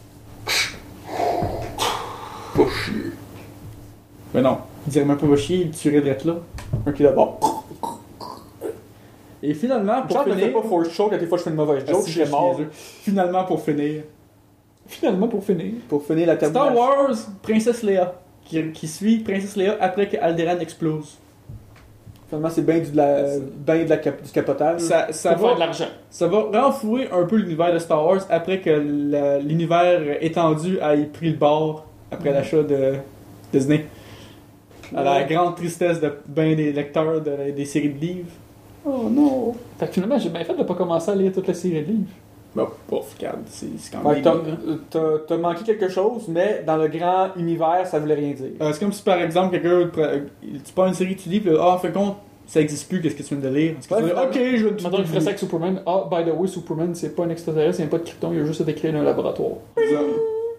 Pas chier. Mais non, il dirait même pas va chier, il tuerait d'être là. Ok, d'abord. Et finalement, pour Genre, ne fais finir. pas force show quand des fois je fais une mauvaise Ah, joke, si, je serais mort. Finalement, pour finir. Finalement, pour finir. Pour finir la table. Star Wars, Princesse Leia. Qui suit Princesse Leia après que Alderaan explose. Finalement, c'est bien du capotage. Ça Pour faire de va, l'argent. ça va renflouer un peu l'univers de Star Wars après que l'univers étendu ait pris le bord après l'achat de Disney. À la grande tristesse de ben des lecteurs des séries de livres. Oh non. Fait que finalement, j'ai bien fait de pas commencer à lire toute la série de livres. Bon, pouf, regarde, c'est quand Ouais, même. t'as- des livres, hein. t'as manqué quelque chose, mais dans le grand univers, ça voulait rien dire. C'est comme si par exemple quelqu'un tu prends une série que tu lis puis en fin de compte ça existe plus qu'est-ce que tu viens de lire. Parce que Ouais, tu vas dire, ok, je vais Maintenant, il ferait ça avec Superman. Ah, by the way, Superman, c'est pas un extraterrestre, il vient pas de Krypton, il a juste été créé dans un laboratoire.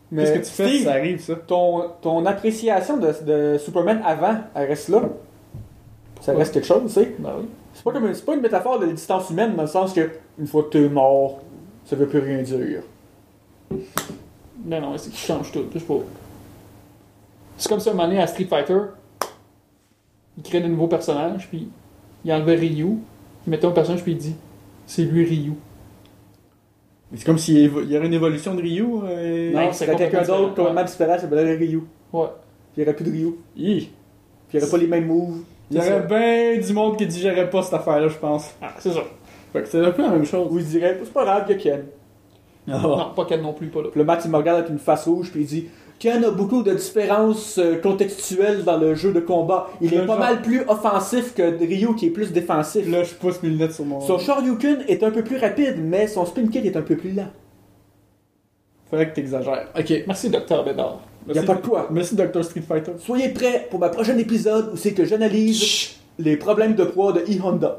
Mais Qu'est-ce que tu fais si Steve, ça arrive, ça? ton appréciation de Superman avant, elle reste là. Ça reste quelque chose, tu sais. Ben oui. C'est pas une métaphore de distance humaine dans le sens que une fois que t'es mort, ça veut plus rien dire. Ben non, c'est qu'il change tout. Je sais pas. C'est comme ça, un moment donné, à Street Fighter, il crée de nouveaux personnages, puis il enlevait Ryu, il mettait un personnage, puis il dit c'est lui Ryu. C'est comme s'il y aurait une évolution de Ryu. Non, c'est c'est quelqu'un complètement d'autre, différent. complètement différent, ça s'appellerait Ryu. Ouais. Puis il n'y aurait plus de Ryu. Hi. Puis il n'y aurait pas les mêmes moves. Il y C'est ça. aurait bien du monde qui digérait pas cette affaire-là, je pense. Ah, c'est ça. Fait que c'est un peu la même chose. Ou il dirait, c'est pas grave, il y a Ken. Non, pas Ken non plus, pas là. Puis le Matt, il me regarde avec une face rouge, puis il dit Ken a beaucoup de différences contextuelles dans le jeu de combat. Il est Le pas genre- mal plus offensif que Ryu, qui est plus défensif. Là, je pousse mes lunettes sur mon... Son Shoryuken est un peu plus rapide, mais son spin kick est un peu plus lent. Faudrait que t'exagères. Ok. Merci, Dr. Bédard. Y a pas de quoi. Merci, Dr. Street Fighter. Soyez prêts pour ma prochaine épisode où c'est que j'analyse les problèmes de poids de E-Honda.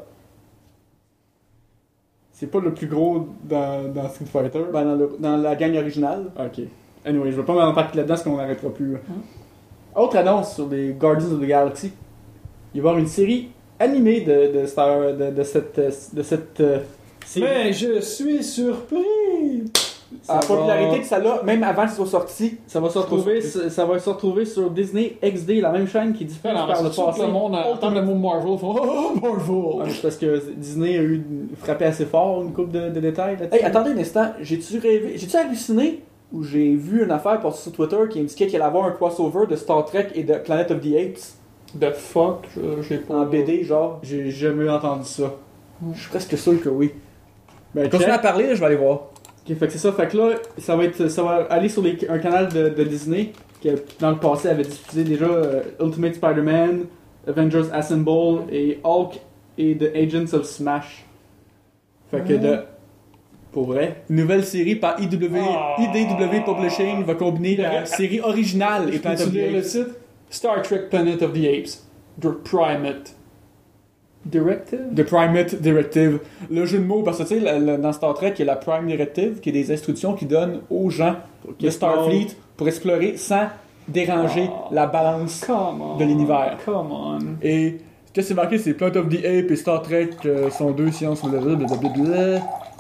C'est pas le plus gros dans Street Fighter. Ben, dans la gang originale. Ok. Anyway, je vais pas m'embarquer là-dedans parce qu'on n'arrêtera plus. Autre annonce sur les Guardians of the Galaxy. Il va y avoir une série animée de cette série. Mais je suis surpris! La Ça popularité va- que ça a, même avant que ce soit sorti. Ça va se retrouver, sur Disney XD, la même chaîne qui diffuse Non, par le c'est sûr que passé. le monde entend le mot Marvel, font oh, Ouais, Marvel! mais c'est parce que Disney a frappé assez fort une coupe de détails là-dessus. Hey, attendez un instant, j'ai-tu rêvé, j'ai-tu halluciné ou j'ai vu une affaire passer sur Twitter qui indiquait qu'il allait avoir un crossover de Star Trek et de Planet of the Apes The fuck, j'ai pas. en BD, genre. J'ai jamais entendu ça. Je suis presque sûr que oui. Ben, Continue à check. parler, là, je vais aller voir. Ok, fait que c'est ça. Fait que là, ça va aller sur un canal de Disney qui, dans le passé, avait diffusé déjà Ultimate Spider-Man, Avengers Assemble et Hulk et The Agents of Smash. Fait que pour vrai. Une nouvelle série par IDW Publishing va combiner la série originale et Planet of Peux-tu the lire le Apes. titre? Star Trek Planet of the Apes. The Primate. Directive? The Primate Directive. Le jeu de mots, parce que tu sais, dans Star Trek, il y a la Prime Directive, qui est des instructions qu'ils donnent aux gens de Starfleet pour explorer sans déranger la balance. Come on. De l'univers. Come on. Et ce que c'est marqué, c'est Planet of the Apes et Star Trek sont deux sciences. Blablabla.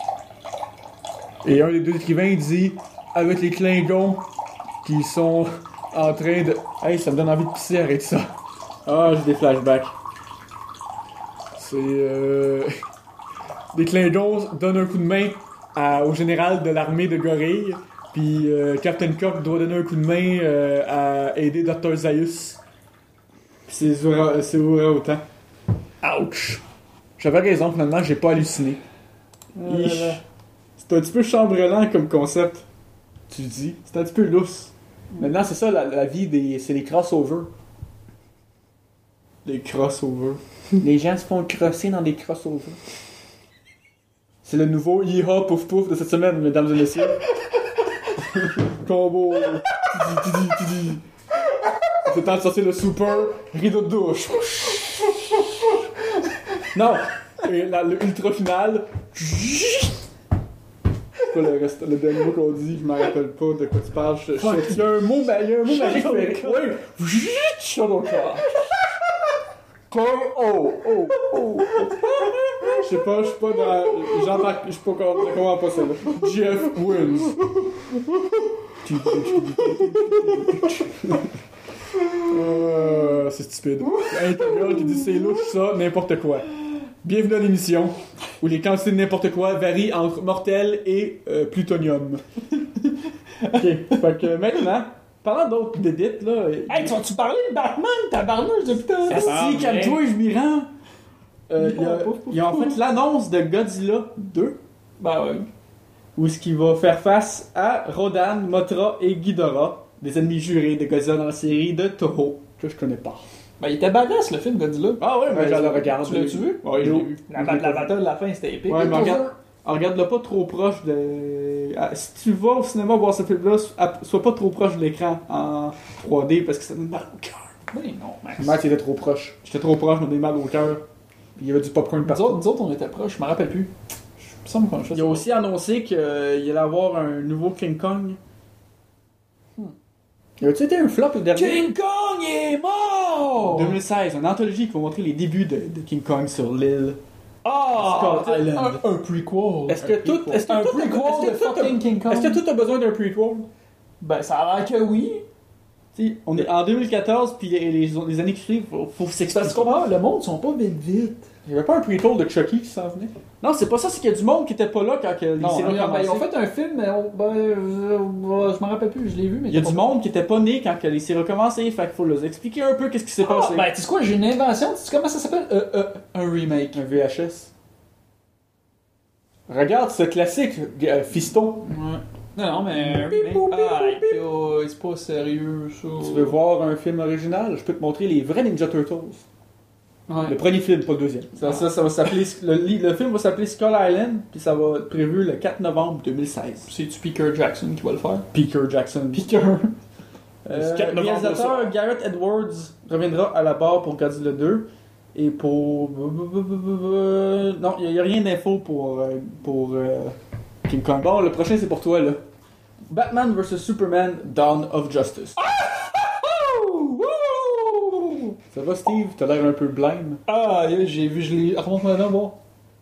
Et un des deux écrivains dit avec les Klingons qui sont en train de. Hey, ça me donne envie de pisser, arrête ça. Ah, j'ai des flashbacks. C'est. Les Klingons donnent un coup de main au général de l'armée de gorilles. Puis Captain Cock doit donner un coup de main à aider Dr. Zaius. Puis c'est vrai autant. Ouch! J'avais raison, finalement, j'ai pas halluciné. Ish. C'est un petit peu chambrelant comme concept. Tu dis? C'est un petit peu lousse. Maintenant, c'est ça la vie c'est les crossovers. Les crossovers. Les gens se font crosser dans des crossovers. C'est le nouveau Yeehaw Pouf Pouf de cette semaine, mesdames et messieurs. Combo. Tidi. C'est temps de sortir le super rideau de douche. Non! Et le ultra final. C'est pas le dernier mot qu'on dit, je m'en rappelle pas de quoi tu parles. Il y a un mot magique qui fait. Oui! Shadow Card. Oh! Je sais pas, je suis pas dans. J'embarque, je sais pas comment pas ça là. Jeff wins. C'est stupide. Un girl qui dit c'est louche ça, n'importe quoi. Bienvenue à l'émission où les quantités de n'importe quoi varient entre mortel et plutonium. Ok, fait que maintenant, parlant d'autres dédites là. Hey, tu vas-tu parler de Batman, tabarnouche, depuis tantôt? Si, calme-toi, je m'y rends. Pouf, Il y a en fait l'annonce de Godzilla 2, Ben ouais. où ce qui va faire face à Rodan, Mothra et Ghidorah, des ennemis jurés de Godzilla dans la série de Toho, que je connais pas. Ben il était badass le film Godzilla. Ah ouais, mais je le regarde. Tu l'as-tu vu? Ouais, je l'ai vu. La bataille de la fin c'était épique. Ouais, mais regarde-le pas trop proche de. Si tu vas au cinéma voir ce film-là, sois pas trop proche de l'écran en 3D parce que ça donne mal au cœur. Oui, non, Max. Matt était trop proche. J'étais trop proche, ça me donne mal au cœur. Il y avait du popcorn Nous partout. autres, on était proches, je me rappelle plus. Il me semble qu'on a fait Il a aussi annoncé qu'il allait avoir un nouveau King Kong Y a-tu été un flop le dernier? King Kong est mort! 2016, une anthologie qui va montrer les débuts de King Kong sur l'île. Ah! Skull Island. Un prequel. Est-ce que tout. Est-ce que Un tout. prequel Est-ce de que tout fucking King Kong. Est-ce que tout a besoin d'un prequel? Ben, ça a l'air que oui. T'sais, on est en 2014, puis les années qui suivent, faut Parce s'expliquer. qu'on va, le monde sont pas vite. Il y avait pas un prequel de Chucky qui s'en venait? Non, c'est pas ça, c'est qu'il y a du monde qui était pas là quand les Non, séries ont ils ont commencé. fait un film, mais je m'en rappelle plus, je l'ai vu, mais Il y a du monde qui était pas né quand les séries ont commencé, fait qu'il faut leur expliquer un peu qu'est-ce qui s'est passé. Ben, tu sais quoi, j'ai une invention, tu sais comment ça s'appelle? Un remake. Un VHS. Regarde ce classique, Fiston. Ouais. Non, mais un remake. C'est pas sérieux, ça. Tu veux voir un film original? Je peux te montrer les vrais Ninja Turtles. Ouais. Le premier film, pas le deuxième. Ça va s'appeler. Le film va s'appeler Skull Island, puis ça va être prévu le 4 novembre 2016. C'est-tu Peter Jackson qui va le faire? Peter Jackson. Peter. Le réalisateur Gareth Edwards reviendra à la barre pour Godzilla 2. Et pour. Non, il n'y a rien d'info pour King Kong. Bon, le prochain c'est pour toi là. Batman vs Superman Dawn of Justice. Ça va Steve? T'as l'air un peu blême. Ah, j'ai vu, je l'ai. Remonte-moi là, bon.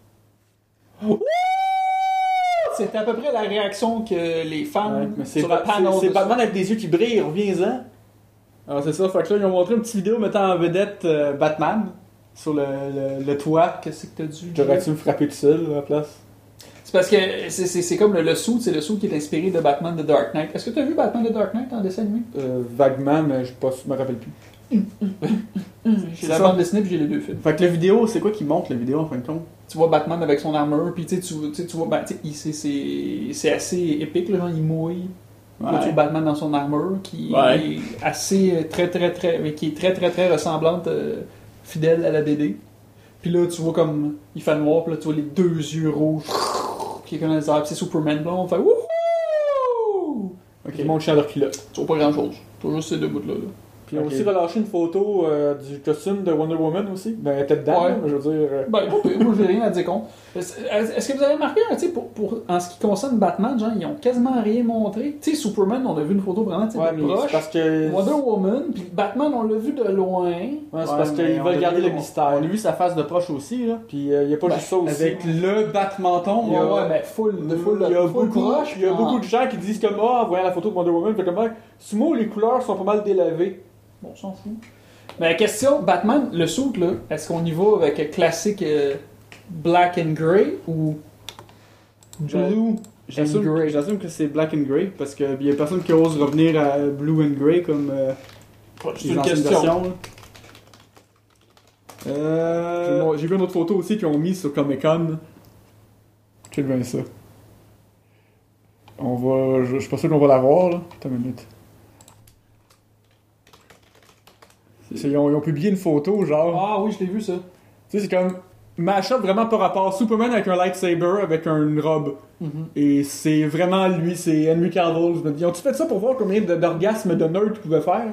C'était à peu près la réaction que les fans Ouais, mais sur le panel. c'est de- Batman avec des yeux qui brillent, reviens-en. Alors c'est ça, fait que là ils ont montré une petite vidéo mettant en vedette Batman sur le toit. Qu'est-ce que t'as dit? J'aurais-tu me frapper tout seul à la place? C'est parce que c'est comme le suit, c'est le suit qui est inspiré de Batman The Dark Knight. Est-ce que t'as vu Batman The Dark Knight en dessin animé? Vaguement, mais je me rappelle plus. J'ai la ça. bande dessinée puis j'ai les deux films. Fait que la vidéo, c'est quoi qui montre la vidéo en fin de compte? Tu vois Batman avec son armure, puis tu vois, ben, tu sais, c'est assez épique, là, genre il mouille. Là, tu vois Batman dans son armure qui est assez qui est très ressemblante, fidèle à la BD. Puis là, tu vois comme il fait noir, puis là, tu vois les deux yeux rouges qui est comme dans les airs, puis c'est Superman, là, on fait wouhou! Ok, ils montent le champ de leur culotte. Tu vois pas grand chose. Tu vois juste ces deux bouts-là. Là. Puis ils ont aussi relâché une photo du costume de Wonder Woman aussi. Ben, elle était dedans, Ouais. là, mais je veux dire. Ben, pas pire, moi j'ai rien à dire contre. Est-ce que vous avez remarqué, tu sais, en ce qui concerne Batman, genre, ils ont quasiment rien montré. Tu sais, Superman, on a vu une photo vraiment, tu sais, Ouais, de mais c'est proche. parce que. Wonder Woman, puis Batman, on l'a vu de loin. Ouais, c'est parce qu'ils veulent garder le mystère. On a vu sa face de proche aussi, là. Puis il n'y a pas Ben, juste ça aussi. Avec hein. le Batmenton, il y a. Ouais, mais full Il y a full proche. il y a beaucoup de gens qui disent comme en voyant la photo de Wonder Woman, fait comme Sumo, les couleurs sont pas mal délavées. Bon, on s'en fout. Mais la question, Batman, le suit, là, est-ce qu'on y va avec un classique black and grey ou blue and grey? J'assume que c'est black and grey parce qu'il y a personne qui ose revenir à blue and grey comme C'est les une anciennes question. versions. J'ai vu une autre photo aussi qu'ils ont mis sur Comic Con. Check bien ça. Je suis pas sûr qu'on va la voir là. Attends une minute. Ils ont publié une photo genre. Ah oui, je l'ai vu ça. Tu sais, c'est comme mashup vraiment par rapport. Superman avec un lightsaber, avec une robe. Et c'est vraiment lui, c'est Henry Cavill. Je me dis, ont-tu fait ça pour voir combien d'orgasmes de nerd pouvait faire?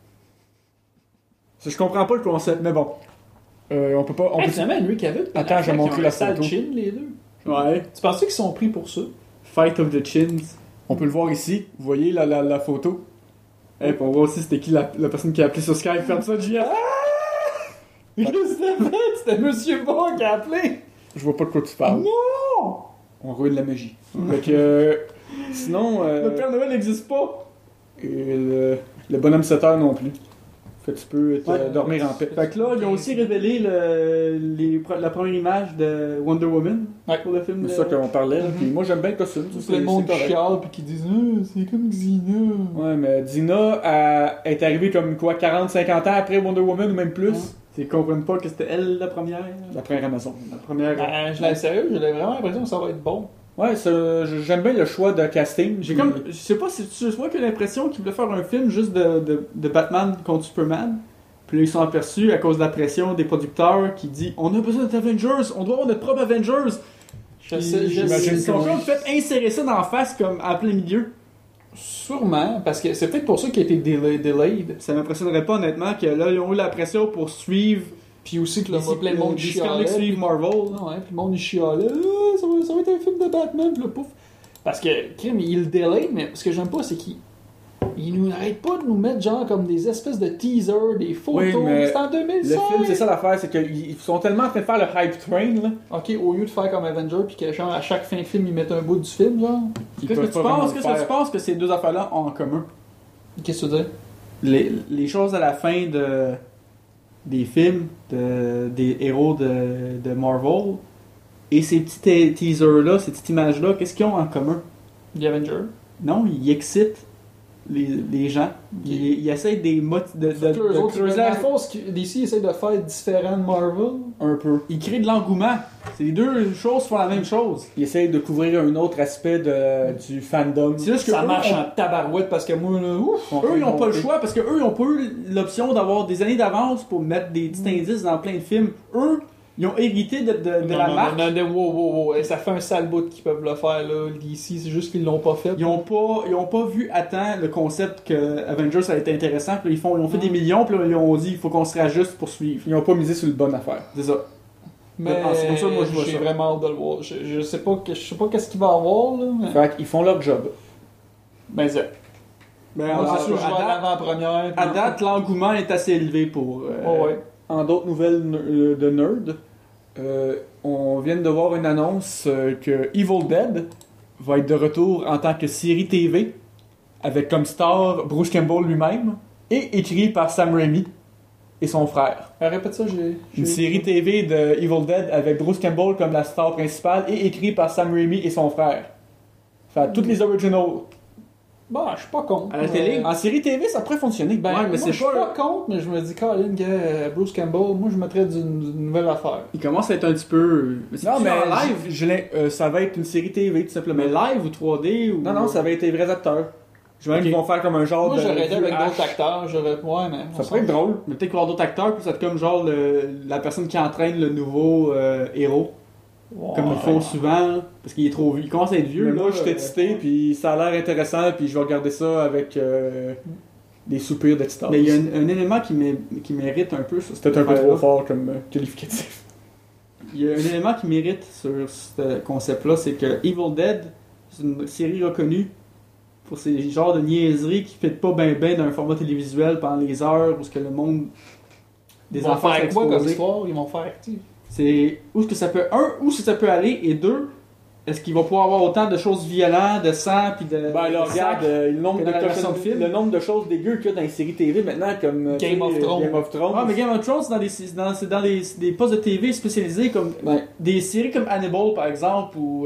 Je comprends pas le concept, mais bon. On peut pas. Finalement, Henry Cavill. Attends, je vais montrer la photo. Chin, les deux. Ouais. Tu penses qu'ils sont pris pour ça? Fight of the Chins. On peut le voir ici. Vous voyez la photo? Hey, on voit aussi c'était qui la personne qui a appelé sur Skype. Ferme ça, Gia. Qu'est-ce que c'était fait? C'était Monsieur Bon qui a appelé! Je vois pas de quoi tu parles. Non! On ruine la magie. Fait que. Sinon. Le Père Noël n'existe pas! Et le bonhomme 7 heures non plus. Fait que tu peux dormir en paix. Fait que là, ils ont aussi révélé la première image de Wonder Woman pour le film. C'est ça qu'on parlait. Là. Puis moi, j'aime bien le costume. Tout le monde qui chiale puis qui disent c'est comme Xena. Ouais, mais Dina est arrivée comme quoi 40-50 ans après Wonder Woman ou même plus. Ils comprennent pas que c'était elle la première Amazon. La première. Sérieux, j'ai vraiment l'impression que ça va être bon. Ouais, j'aime bien le choix de casting. Je sais pas si tu vois que l'impression qu'ils voulaient faire un film juste de Batman contre Superman. Puis là, ils sont aperçus à cause de la pression des producteurs qui dit on a besoin d'Avengers, on doit avoir notre propre Avengers. Ils sont comme fait insérer ça dans la face comme à plein milieu. Sûrement, parce que c'est peut-être pour ça qu'il a été delayed. Ça m'impressionnerait pas honnêtement que là, ils ont eu la pression pour suivre. Puis aussi que le plein de monde chialait. Suivre Marvel. Ouais, puis le monde chialait. Ça va être un film de Batman, puis le pouf. Parce que, crime, il le delay, mais ce que j'aime pas, c'est qu'il Ils nous n'arrêtent pas de nous mettre genre comme des espèces de teasers, des photos. Oui, mais c'est en Le 2005. film, c'est ça l'affaire, c'est qu'ils sont tellement en train de faire le hype train, là. Ok, au lieu de faire comme Avenger, puis que genre, à chaque fin de film, ils mettent un bout du film, genre. Qu'est-ce que tu penses que ces deux affaires-là ont en commun? Qu'est-ce que tu veux dire? Les choses à la fin des films, des héros de Marvel, et ces petits teasers-là, ces petites images-là, qu'est-ce qu'ils ont en commun? The Avenger. Non, ils excitent les gens. Ils essayent de creuser La force DC essaie de faire différent de Marvel. un peu. Ils créent de l'engouement. C'est les deux choses font la même chose. Ils essayent de couvrir un autre aspect du fandom. C'est juste que Ça eux marche ont- en tabarouette parce que moi, là, ouf! Eux, ils n'ont pas le choix parce qu'eux, ils n'ont pas eu l'option d'avoir des années d'avance pour mettre des petits indices dans plein de films. Eux, ils ont hérité de la marque. Wow. Ça fait un sale bout qu'ils peuvent le faire, là. DC, c'est juste qu'ils l'ont pas fait. Ils ont pas vu à temps le concept que Avengers ça a été intéressant. Puis là, ils ont fait des millions, puis là, ils ont dit il faut qu'on se réajuste pour suivre. Ils n'ont pas misé sur le bonne affaire. C'est ça. Mais C'est pour ça que moi, je vois j'ai ça. vraiment hâte de le voir. Je sais pas qu'est-ce qu'il va avoir, là. Mais... Fait qu'ils font leur job. Ben, c'est Mais moi, alors, c'est sûr, je vais à l'avant-première. à date, l'engouement est assez élevé pour. Ouais. En d'autres nouvelles de nerd, on vient de voir une annonce que Evil Dead va être de retour en tant que série TV avec comme star Bruce Campbell lui-même et écrit par Sam Raimi et son frère. Répète ça, Une série TV de Evil Dead avec Bruce Campbell comme la star principale et écrit par Sam Raimi et son frère. Fait toutes les originals. Bah, je suis pas contre. À la télé? En série TV, ça pourrait fonctionner. Ben, Ouais, mais moi, c'est je suis pas contre, mais je me dis, Colin, Bruce Campbell, moi, je mettrais d'une nouvelle affaire. Il commence à être un petit peu. Non, mais en live. ça va être une série TV tout simplement. Mais live ou 3D ou. Non, ça va être des vrais acteurs. Je vais même qu'ils vont faire comme un genre Moi, de. j'aurais été vieux avec Ash. d'autres acteurs, ouais, mais. Ça pourrait être drôle. Mais peut-être qu'il va y avoir d'autres acteurs, puis ça va être comme genre la personne qui entraîne le nouveau héros. Ouais. Comme ils font souvent, parce qu'il est trop vieux. Il commence à être vieux. Mais là, moi, j'étais excité, puis ça a l'air intéressant, puis je vais regarder ça avec des soupirs d'extase. Mais il y a un élément qui mérite un peu sur C'est peut-être un peu trop fort comme qualificatif. Il y a un élément qui mérite sur ce concept-là, c'est que Evil Dead, c'est une série reconnue pour ces genres de niaiseries qui ne fit pas bien d'un format télévisuel pendant les heures où ce que le monde des Ils vont enfants faire sont quoi comme exposés. histoire? Ils vont faire actif. C'est où est-ce que ça peut où ça peut aller, et deux, est-ce qu'il va pouvoir avoir autant de choses violentes, de sang puis de Ben là, de regarde, sac? le nombre que dans la version de film. le nombre de choses dégueu qu'il y a dans les séries TV maintenant, comme Game tu sais, of Thrones. Game of Thrones. Ah, mais Game of Thrones, c'est dans des postes de TV spécialisés comme Ouais. des séries comme Hannibal par exemple ou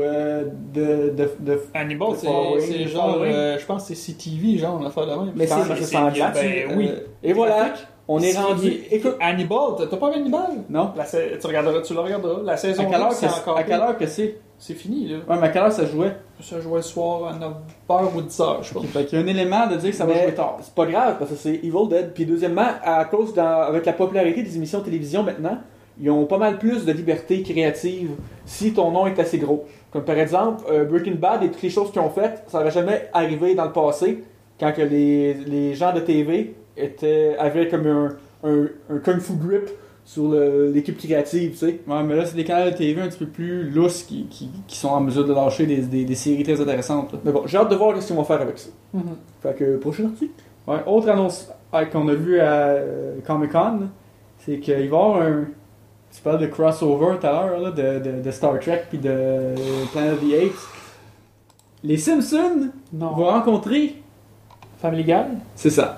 de Hannibal, The Following, c'est The genre, Following. je pense que c'est CTV, genre, on a fait la même. Mais Je pense que c'est en glace. Ben oui. Et voilà, on est C'est- rendu. Écoute, Hannibal, t'as pas vu Hannibal? non. Tu le regarderas. La saison À quelle 2, heure c'est encore à quelle heure que c'est? C'est fini, là. Ouais, mais à quelle heure ça jouait? Ça jouait le soir à 9h ou 10h, je pense. Fait qu'il y a un élément de dire que ça va Mais jouer tard. c'est pas grave parce que c'est Evil Dead. Puis deuxièmement, à cause avec la popularité des émissions de télévision maintenant, ils ont pas mal plus de liberté créative si ton nom est assez gros. Comme par exemple, Breaking Bad et toutes les choses qu'ils ont faites, ça n'aurait jamais arrivé dans le passé quand que les gens de TV avaient comme un kung fu grip sur l'équipe créative, tu sais. Ouais, mais là, c'est des canaux de TV un petit peu plus lousses qui sont en mesure de lâcher des séries très intéressantes. Là. Mais bon, j'ai hâte de voir ce qu'ils vont faire avec ça. Mhm. Fait que, prochain article. Ouais, autre annonce qu'on a vu à Comic-Con, c'est qu'il va y avoir tu parles de crossover tout à l'heure, là, de Star Trek puis de Planet of the Apes. Les Simpsons Non. vont rencontrer. Family Guy? C'est ça.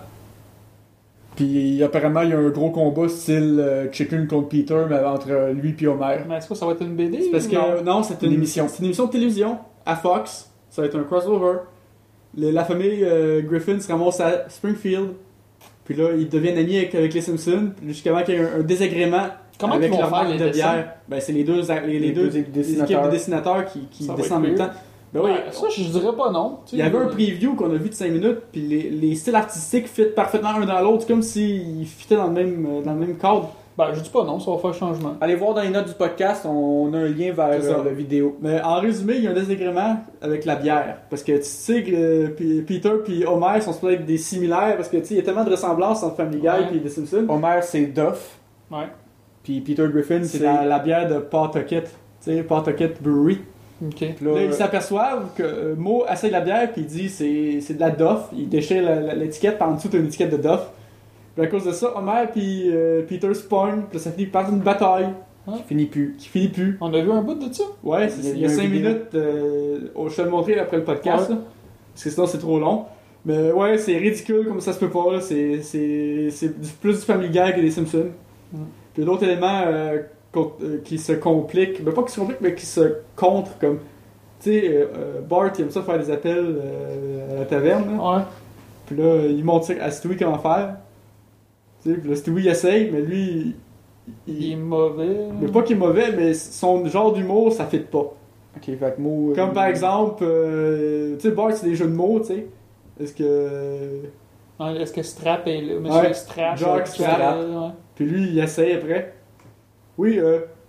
Puis apparemment, il y a un gros combat style Chicken contre Peter, mais entre lui et Homer. Mais est-ce que ça va être une BD? C'est parce que non, c'est une émission. C'est une émission de télévision à Fox. Ça va être un crossover. La famille Griffin se ramasse à Springfield. Puis là, ils deviennent amis avec les Simpsons. Jusqu'à temps qu'il y ait un désagrément Comment avec ils vont leur faire marque les de dessins? bière. Ben, c'est les deux équipes dessinateurs. de dessinateurs qui Ça va dessinent en être même weird. temps. Ben oui, Ouais, ça, je dirais pas non. Tu sais, il y avait un preview qu'on a vu de 5 minutes, puis les styles artistiques fit parfaitement un dans l'autre. C'est comme s'ils fitaient dans le même cadre. Ben, je dis pas non, ça va faire changement. Allez voir dans les notes du podcast, on a un lien vers C'est ça. la vidéo. Mais en résumé, il y a un désagrément avec la bière. Parce que tu sais que Peter et Homer sont supposés être des similaires, parce que tu sais, il y a tellement de ressemblances entre Family Guy Ouais. et The Simpsons. Homer, c'est Duff. Ouais. Puis Peter Griffin, C'est c'est la bière de Pawtucket. Tu sais, Pawtucket Brewery. Ok. Puis Là, ils s'aperçoivent que Mo essaie la bière, puis il dit c'est de la Duff. Il déchire l'étiquette, par en dessous, t'as une étiquette de Duff. Puis à cause de ça, Homer puis Peter spawn, puis là, ça finit par une bataille. Ah. Qui finit plus. On a vu un bout de ça? Ouais, il y a 5 une vidéo. minutes. Je vais le montrer après le podcast, Ouais. là, parce que sinon c'est trop long. Mais ouais, c'est ridicule comme ça se peut pas. Là. C'est plus du Family Guy que des Simpsons. Puis d'autres éléments qui se compliquent, ben pas qui se compliquent, mais qui se contrent, comme. Tu sais, Bart il aime ça faire des appels à la taverne. Là. Ouais. Puis là, il montre à Stewie comment faire. Tu sais, puis là, Stewie il essaye, mais lui, Il est mauvais. mais pas qu'il est mauvais, mais son genre d'humour, ça fit pas. Ok, fait que Mo. Comme par exemple, tu sais, Bart, c'est des jeux de mots, tu sais. Est-ce que. Ouais, est-ce que Strap est là? Monsieur Ouais, Strap. Jock Strap. Ouais. Puis lui, il essaye après. Oui,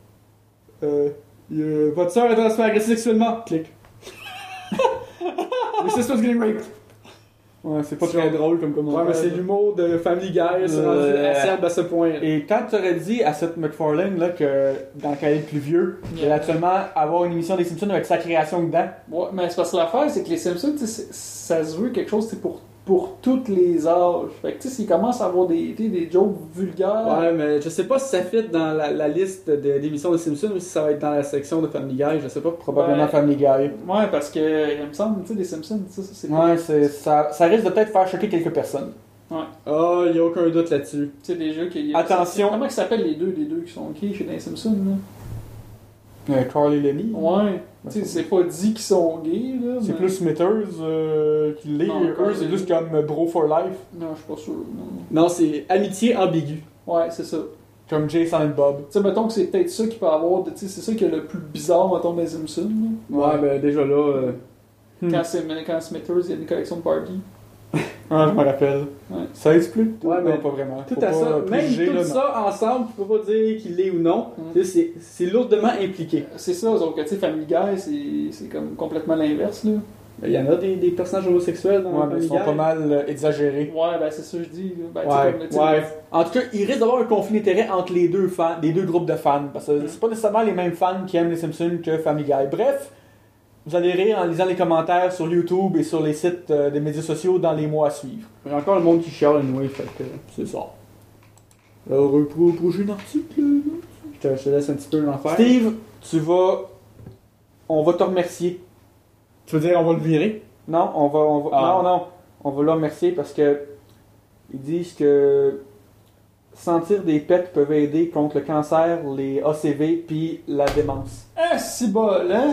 votre soeur est en train de se faire agresser sexuellement. Clic. Your sister's getting raped. Ouais, c'est pas très drôle comme commentaire. Ouais, mais c'est l'humour de Family Guy, c'est rendu acerbe à ce point. Et quand tu aurais dit à Seth MacFarlane là, que dans le cas est plus vieux, il allait actuellement avoir une émission des Simpsons avec sa création dedans. Ouais, mais c'est parce que l'affaire, c'est que les Simpsons, tu sais, ça se veut quelque chose c'est pour tous les âges. Fait que tu sais, s'ils commencent à avoir des jokes vulgaires. Ouais, mais je sais pas si ça fit dans la liste d'émissions de Simpsons ou si ça va être dans la section de Family Guy, je sais pas. Probablement Ouais. Family Guy. Ouais, parce que, il me semble, tu sais, les Simpsons, ça c'est pas. Ouais, ça risque de peut-être faire choquer quelques personnes. Ah, il y a aucun doute là-dessus. Tu sais, des jeux qui. Attention. Comment ils s'appellent les deux qui sont gays chez les Simpsons, là? Carly Lenny. Ouais. Tu sais, c'est pas dit qu'ils sont gays, là. C'est mais- plus Smithers qui l'est. Non, Eux, c'est Carly plus comme Bro for Life. Non, je suis pas sûr. Non. Non, c'est amitié ambiguë. Ouais, c'est ça. Comme Jason et Bob. Tu sais, mettons que c'est peut-être ça qui peut avoir. Tu sais, c'est ça qui est le plus bizarre, mettons, des Simpsons, là. Ouais, ben déjà là. Quand Smithers, il y a une collection de Barbie. Ah, je me rappelle. Ouais. Ça explique? Ouais, mais non, pas vraiment. Tout Faut à pas ça, même préjuger, tout là, non. ça ensemble, tu peux pas dire qu'il l'est ou non. Mm. Tu sais, c'est lourdement impliqué. C'est ça, donc, tu sais, Family Guy, c'est comme complètement l'inverse, là. Il y en a des personnages homosexuels dans Ouais, mais Family ils sont Guy. pas mal exagérés. Ouais, ben c'est ça que je dis. Là. Ben, tu sais, Ouais, comme, tu sais, ouais. En tout cas, il risque d'avoir un conflit d'intérêt entre les deux fans, les deux groupes de fans, parce que c'est pas nécessairement les mêmes fans qui aiment les Simpsons que Family Guy. Bref, vous allez rire en lisant les commentaires sur YouTube et sur les sites des médias sociaux dans les mois à suivre. Il y a encore le monde qui chiale anyway, fait que c'est ça. Alors, prochain article, je te laisse un petit peu l'en faire. Steve, on va te remercier. Tu veux dire, on va le virer? Non, Ah. non, on va le remercier parce que ils disent que sentir des pets peuvent aider contre le cancer, les ACV puis la démence. Ah, si bol, hein?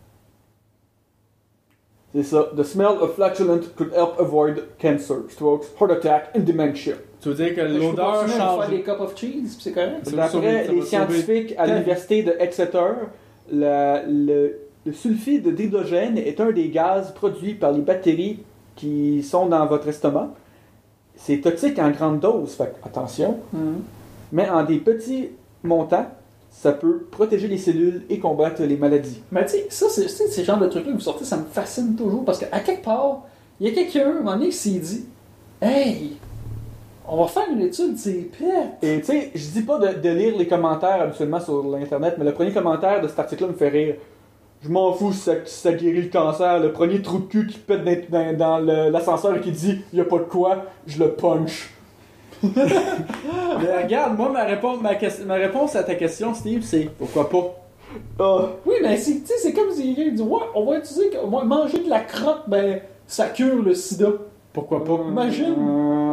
C'est ça. The smell of flatulent could help avoid cancer, strokes, heart attack and dementia. Tu veux dire que Je peux l'odeur continuer à change. faire des cups of cheese, puis c'est correct? Ça va sauver- D'après ça les va sauver scientifiques à ta l'université de Exeter, le sulfide d'hydrogène est un des gaz produits par les bactéries qui sont dans votre estomac. C'est toxique en grande dose, fait que attention. Mhm. Mais en des petits montants, ça peut protéger les cellules et combattre les maladies. Mais tu sais, ça, ces genres de trucs-là que vous sortez, ça me fascine toujours, parce qu'à quelque part, il y a quelqu'un, à un moment donné, qui s'est dit « Hey, on va faire une étude de ces pets! Et tu sais, je dis pas de lire les commentaires habituellement sur l'internet, mais le premier commentaire de cet article-là me fait rire. Je m'en fous si ça guérit le cancer. Le premier trou de cul qui pète dans l'ascenseur et qui dit « Y a pas de quoi, je le punch ». Mais regarde, moi, ma réponse à ta question, Steve, c'est pourquoi pas? Ah, » Oui, mais tu sais, c'est comme si quelqu'un dit « Ouais, on va utiliser, manger de la crotte, ben, ça cure le sida. Pourquoi pas? Imagine. »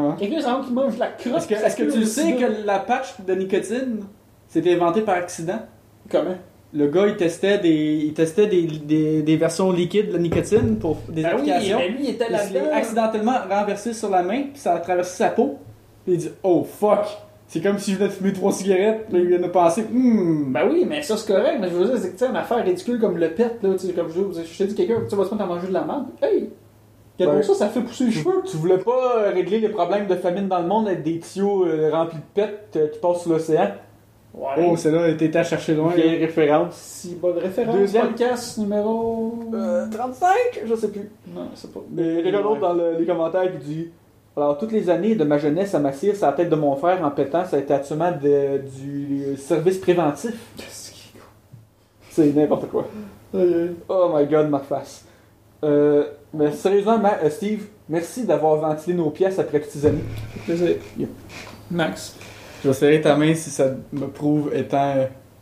Quelqu'un, c'est qui mange de la crotte. Est-ce que tu sais que la patch de nicotine, c'était inventé par accident? Comment? Le gars, il testait des versions liquides de la nicotine pour des Ben oui, applications. mais lui, il était Il s'est là-dedans. accidentellement renversé sur la main, puis ça a traversé sa peau. Puis il dit « Oh, fuck! » C'est comme si je venais de fumer 3 cigarettes, puis il vient de penser « Ben oui, mais ça c'est correct, mais je veux dire, c'est que tu sais, une affaire ridicule comme le pet, là, tu sais, comme je t'ai dit, quelqu'un, tu vas se mettre à manger de la merde, hey! Regarde Ben, ça fait pousser les cheveux. tu voulais pas régler les problèmes de famine dans le monde avec des tuyaux remplis de pets qui passent sur l'océan? Ouais. Oh, celle-là, t'étais chercher loin. Vieille référence. Si bonne référence. Deuxième. Podcast numéro. 35? Je sais plus. Non, c'est pas. Mais quelqu'un d'autre dans les commentaires qui dit alors, toutes les années de ma jeunesse à m'assire sur la tête de mon frère en pétant, ça a été absolument du service préventif. C'est n'importe quoi. Oh my god, ma face. Mais sérieusement, Steve, merci d'avoir ventilé nos pièces après toutes ces années. Plaisir. Max. Je vais serrer ta main si ça me prouve étant.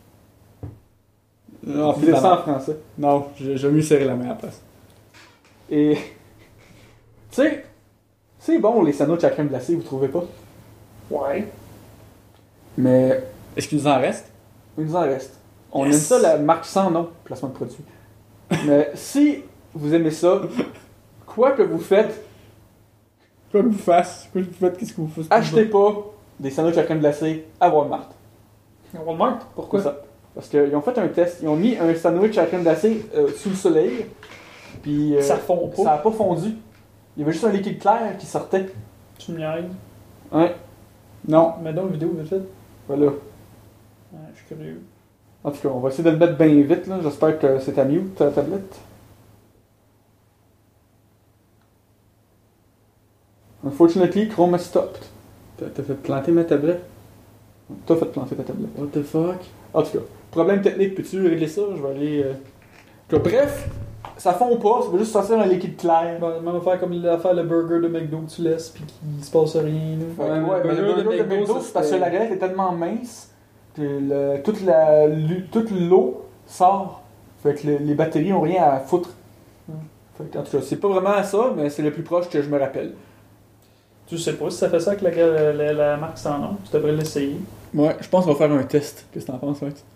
Non, Dis ça en français. Non, j'ai mieux serrer la main à la place. Et. Tu sais, c'est bon les sandwichs à crème glacée, vous trouvez pas? Ouais. Mais. Est-ce qu'il nous en reste? Il nous en reste. On Yes. aime ça, la marque sans nom, placement de produit. Mais si vous aimez ça, quoi que vous faites, Quoi que vous fassiez? Quoi que vous faites? Qu'est-ce que vous faites? achetez pas des sandwichs à crème glacée à Walmart. Walmart? Pourquoi? C'est ça. Parce qu'ils ont fait un test, ils ont mis un sandwich à crème glacée sous le soleil, puis Ça fond pas. ça a pas fondu. Il y avait juste un liquide clair qui sortait. Tu me niaises. Ouais, Non. Mais donc, vidéo vite fait. voilà. Ouais, je suis curieux. En tout cas, on va essayer de le mettre bien vite, là. J'espère que c'est à mute, ta tablette. Unfortunately, Chrome has stopped. T'as fait planter ma tablette? T'as fait planter ta tablette. What the fuck? En tout cas, problème technique, peux-tu régler ça? Je vais aller... En tout cas, bref, ça fond pas, ça veut juste sortir un liquide clair. Bon, même faire comme l'affaire le burger de McDo que tu laisses puis qu'il se passe rien. Là. Ouais, Ouais, mais le burger de McDo, c'est parce que la galette est tellement mince que toute l'eau sort. Fait que les batteries ont rien à foutre. Fait que, en tout cas, c'est pas vraiment ça, mais c'est le plus proche que je me rappelle. Tu sais pas si ça fait ça avec la marque sans nom. Tu devrais l'essayer. Ouais, je pense qu'on va faire un test. Qu'est-ce que t'en penses, Max?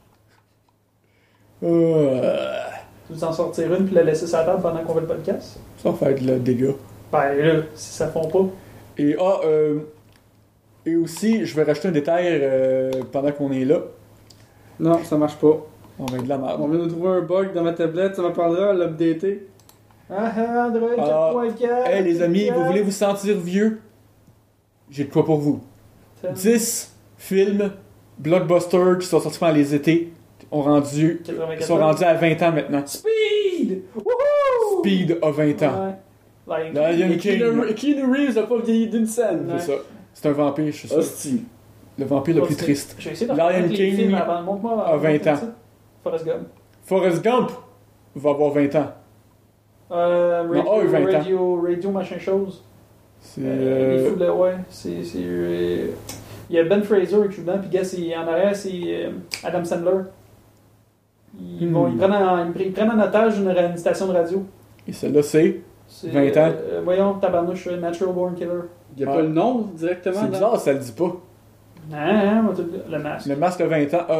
Tu veux en sortir une puis la laisser sur la table pendant qu'on fait le podcast? Ça va faire de la dégâts. Ben là, si ça fond pas. Et et aussi, je vais rajouter un détail pendant qu'on est là. Non, ça marche pas. On va être de la merde. On vient de trouver un bug dans ma tablette, ça m'apprendra à l'updater. Ah, Android Alors, 4.4. Hey les amis, vous voulez vous sentir vieux? J'ai de quoi pour vous. 10 films blockbusters qui sont sortis pendant les étés ils sont rendus à 20 ans maintenant. Speed! Wouhou! Speed a 20 ans. Ouais. Lion King. Keanu Reeves a pas vieilli d'une scène. Ouais. C'est ça. C'est un vampire, je suis sûr. Hostie. Le vampire le plus triste. Je vais essayer de Lion regarder les King films avant. Montre-moi a 20 ans. Forrest Gump. Forrest Gump va avoir 20 ans. Radio machin chose. C'est. Les fous de ouais. Il y a Ben Fraser qui joue dedans, puis gars, en arrière, c'est Adam Sandler. Ils prennent en otage une station de radio. Et celle-là, c'est. 20 ans. Voyons, tabarnouche, Natural Born Killer. Il n'y a pas le nom directement. C'est bizarre, ça le dit pas. Le masque. Le masque a 20 ans.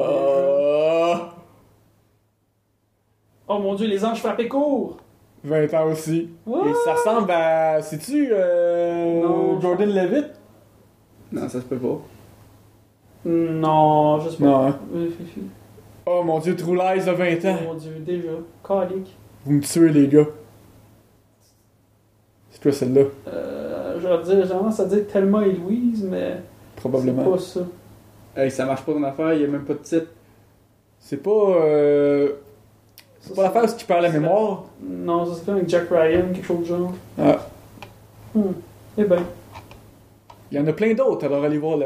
Oh mon dieu, les anges frappés court! 20 ans aussi. What? Et ça ressemble à. C'est-tu Non, Jordan Levitt? Non, ça se peut pas. Non, je sais pas. Non, hein. Oh mon dieu, True Lies a 20 ans. Oh mon dieu, déjà. Calique. Vous me tuez, les gars. C'est quoi celle-là? Je vais dire, j'ai tendance à dire Thelma et Louise, mais. Probablement. C'est pas ça. Hey, ça marche pas ton affaire, il y a même pas de titre. C'est pas. C'est pas l'affaire où tu perds la mémoire? Non, ça se fait avec Jack Ryan, quelque chose de genre. Ah. Eh ben. Il y en a plein d'autres, alors allez voir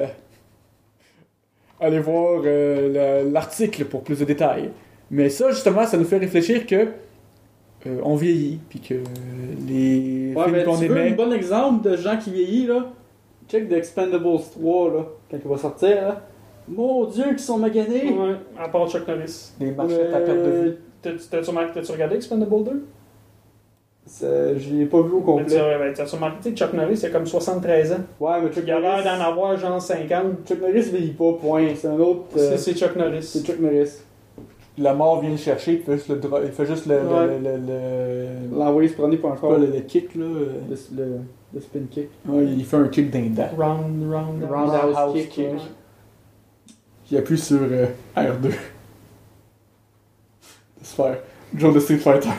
l'article pour plus de détails. Mais ça, justement, ça nous fait réfléchir que on vieillit, puis que les films qu'on aimait... un bon exemple de gens qui vieillissent, là? Check The Expendables 3, là, quand il va sortir, là. Mon Dieu, qu'ils sont maganés! Ouais, à part Chuck Norris. Les marchettes à perte de vue. T'as-tu regardé Expendable 2? Je l'ai pas vu au complet. T'as-tu remarqué, Chuck Norris, il a comme 73 ans. Ouais, mais Chuck Il a l'air d'en Norris... avoir genre 50. Chuck Norris vieillit pas, point. C'est un autre... C'est Chuck Norris. C'est Chuck Norris. La mort vient le chercher, il fait juste le L'envoyer se promener pour un corps. le kick, là. Le spin kick. Ouais, il fait un kick d'un dent. Roundhouse kick. kick. Il appuie sur R2. Super. Joe de Street Fighter.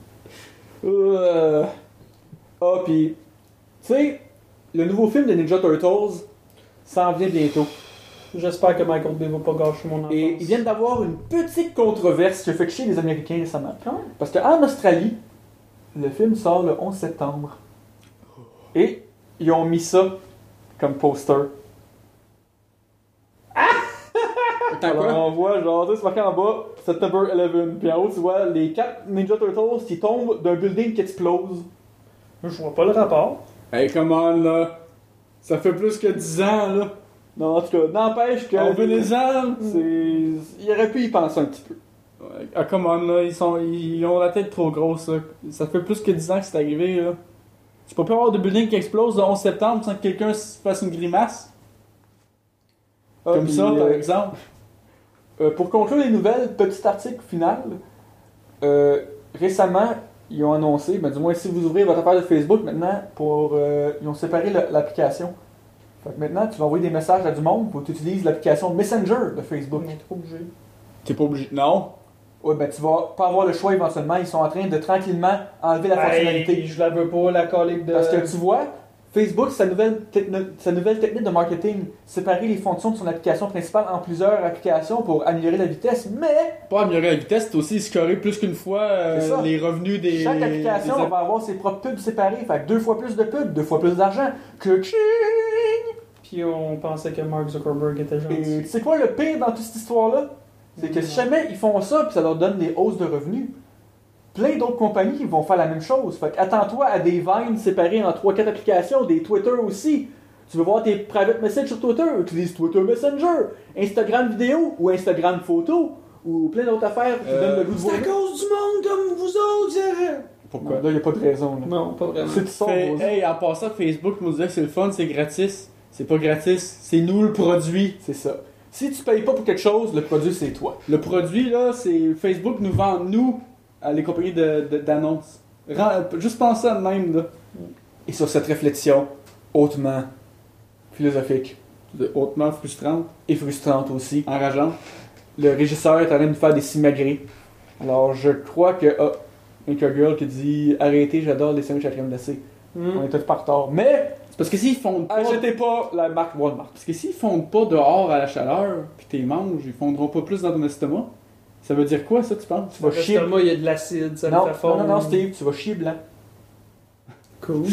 Pis, tu sais, le nouveau film de Ninja Turtles s'en vient bientôt. J'espère que Michael Bay va pas gâcher mon enfance. Et ils viennent d'avoir une petite controverse qui a fait chier les Américains récemment. Parce qu'en Australie, le film sort le 11 septembre. Et ils ont mis ça comme poster. Attends Alors, quoi? on voit, genre, tu sais, c'est marqué en bas, September 11. Puis en haut, tu vois les 4 Ninja Turtles qui tombent d'un building qui explose. Je vois pas le rapport. Hey, come on, là. Ça fait plus que 10 ans, là. Non, en tout cas, n'empêche que. Revenez-en! Il aurait pu y penser un petit peu. Ouais. Ah, come on, là. Ils ont la tête trop grosse, là. Ça fait plus que 10 ans que c'est arrivé, là. Tu peux pas avoir de building qui explose le 11 septembre sans que quelqu'un se fasse une grimace. Ah, Comme puis, ça, par exemple. Pour conclure les nouvelles, petit article final. Récemment, ils ont annoncé, ben, du moins si vous ouvrez votre affaire de Facebook maintenant, ils ont séparé l'application. Fait que maintenant, tu vas envoyer des messages à du monde pour que tu utilises l'application Messenger de Facebook. On est trop obligé. T'es pas obligé. Non. Ouais, ben tu vas pas avoir le choix éventuellement. Ils sont en train de tranquillement enlever la fonctionnalité. Hey, je la veux pas, la colique de. Parce que tu vois, Facebook, sa nouvelle technique de marketing, séparer les fonctions de son application principale en plusieurs applications pour améliorer la vitesse, mais Pas améliorer la vitesse, c'est aussi scorer plus qu'une fois C'est ça. les revenus des. chaque application des- va avoir ses propres pubs séparées. Fait que 2 fois plus de pubs, 2 fois plus d'argent. Ka-ching! Puis on pensait que Mark Zuckerberg était Et gentil. tu sais quoi le pire dans toute cette histoire-là? C'est que si jamais ils font ça puis ça leur donne des hausses de revenus, plein d'autres compagnies vont faire la même chose. Fait que attends-toi à des Vines séparées en 3-4 applications, des Twitter aussi. Tu veux voir tes private messages sur Twitter, utilise Twitter Messenger, Instagram vidéo ou Instagram photo ou plein d'autres affaires qui donnent le goût de voir. cause du monde comme vous autres, Pourquoi? Là, il n'y a pas de raison. Là. Non, pas vraiment. C'est ça. Hey, en passant, Facebook nous disait que c'est le fun, c'est gratis. C'est pas gratis, c'est nous le produit. C'est ça. Si tu payes pas pour quelque chose, le produit c'est toi. Le produit, là, c'est Facebook nous vend, nous, à les compagnies d'annonces. Juste penser à même, là. Et sur cette réflexion hautement philosophique Hautement frustrante, et frustrante aussi, enrageante. le régisseur est en train de nous faire des simagrées. Alors je crois que un girl qui dit arrêtez, j'adore les sandwichs à crème glacée. On est tous par retard. Mais C'est parce que s'ils fondent pas. achetez pas la marque Walmart. Parce que s'ils fondent pas dehors à la chaleur, puis t'es manges, ils fondront pas plus dans ton estomac. Ça veut dire quoi, ça, tu penses? Tu vas chier. L'estomac, il y a de l'acide, ça Non, me fait fort. non, Steve, tu vas chier blanc. Cool.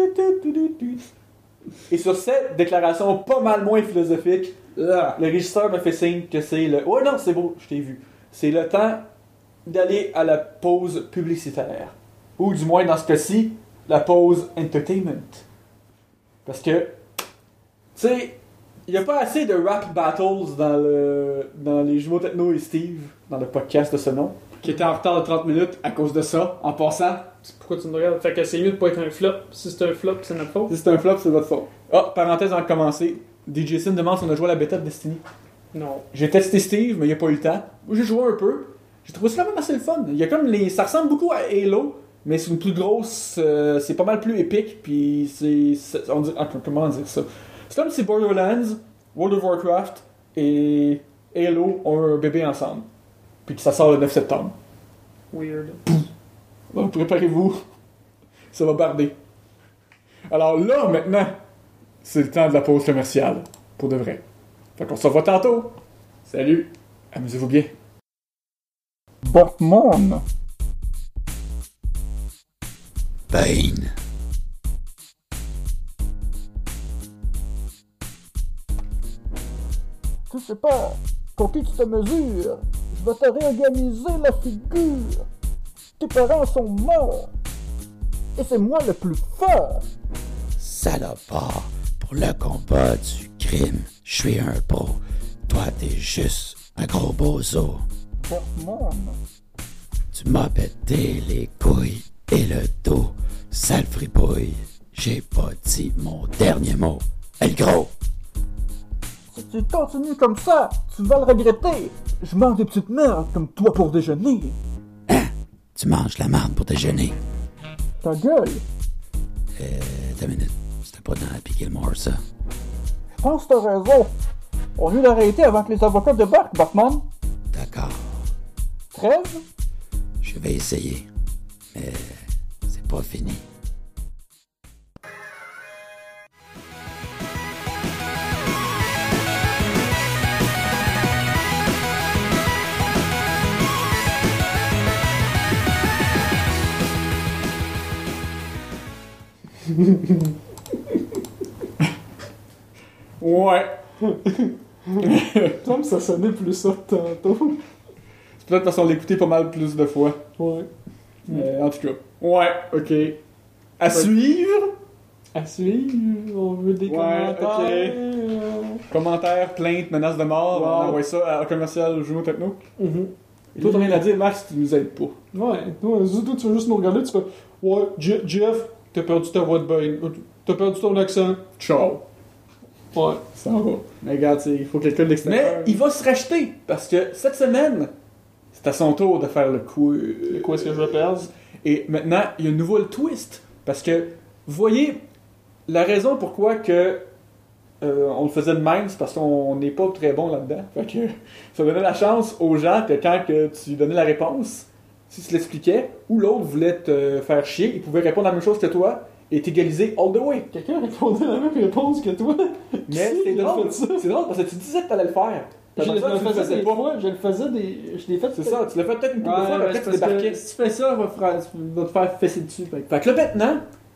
Et sur cette déclaration pas mal moins philosophique, le régisseur me fait signe que c'est le. Ouais, non, c'est beau, je t'ai vu. C'est le temps d'aller à la pause publicitaire. Ou du moins, dans ce cas-ci, la pause entertainment. Parce que, tu sais, il n'y a pas assez de rap battles dans les Jumeaux Techno et Steve, dans le podcast de ce nom. Qui était en retard de 30 minutes à cause de ça, en passant. Pourquoi tu me regardes? Fait que c'est mieux de pas être un flop. Si c'est un flop, c'est notre faute. Si c'est un flop, c'est votre faute. Ah, parenthèse avant de commencer. DJ Sin demande si on a joué à la bêta de Destiny. Non. J'ai testé Steve, mais il n'y a pas eu le temps. Moi, j'ai joué un peu. J'ai trouvé ça quand même assez le fun. Il y a comme ça ressemble beaucoup à Halo, mais c'est une plus grosse. C'est pas mal plus épique, puis comment dire ça? C'est comme si Borderlands, World of Warcraft et Halo ont un bébé ensemble. Puis que ça sort le 9 septembre. Weird. Bon, préparez-vous. Ça va barder. Alors là, maintenant, c'est le temps de la pause commerciale. Pour de vrai. Fait qu'on se revoit tantôt. Salut. Amusez-vous bien. Batman! Bane. Tu sais pas, pour qui tu te mesures, je vais te réorganiser la figure. Tes parents sont morts. Et c'est moi le plus fort. Salopard, pour le combat du crime, je suis un pro. Toi, t'es juste un gros bozo. Batman. Tu m'as pété les couilles et le dos, sale fripouille. J'ai pas dit mon dernier mot. Hey, le gros! Si tu continues comme ça, tu vas le regretter. Je mange des petites merdes comme toi pour déjeuner. Tu manges la marde pour déjeuner. Ta gueule. T'as une minute. C'était pas dans Happy Gilmore, ça. Je pense que t'as raison. On veut l'arrêter avant que les avocats débarquent, Batman. D'accord. Trêve? Je vais essayer. Mais c'est pas fini. Ouais. Il me semble que ça sonnait plus ça tantôt. C'est peut-être parce qu'on l'a écouté pas mal plus de fois. Ouais. En tout cas. Ouais, ok. À suivre. À suivre, on veut des Ouais, commentaires. ok. Commentaires, plaintes, menaces de mort. Wow. On envoie ça à commercial Jumeaux Techno. Mhm. Et toi, t'as rien à dire, Max, tu nous aides pas. Ouais, toi, tu veux juste nous regarder, tu fais ouais, Jeff, t'as perdu ta voix de bain, t'as perdu ton accent. Ciao. Ouais. Ça va. Mais regarde, il faut quelqu'un de l'extérieur. Mais il va se racheter parce que cette semaine, c'est à son tour de faire le quiz. C'est quoi est-ce que je vais perdre? Et maintenant, il y a un nouveau twist. Parce que, vous voyez, la raison pourquoi que on le faisait de même, c'est parce qu'on n'est pas très bon là-dedans. Fait que ça donnait la chance aux gens que quand que tu donnais la réponse, si tu l'expliquais, ou l'autre voulait te faire chier, il pouvait répondre la même chose que toi et t'égaliser all the way. Quelqu'un répondait la même réponse que toi. Mais c'est drôle. C'est drôle parce que tu disais que t'allais le faire. Je Après ça, tu le faisais des pas. fois, je l'ai fait. C'est ça, tu l'as fait peut-être une couple de fois, mais Ouais, après tu parce débarquais. que si tu fais ça, va te faire fesser dessus. Fait que- Fait que là maintenant,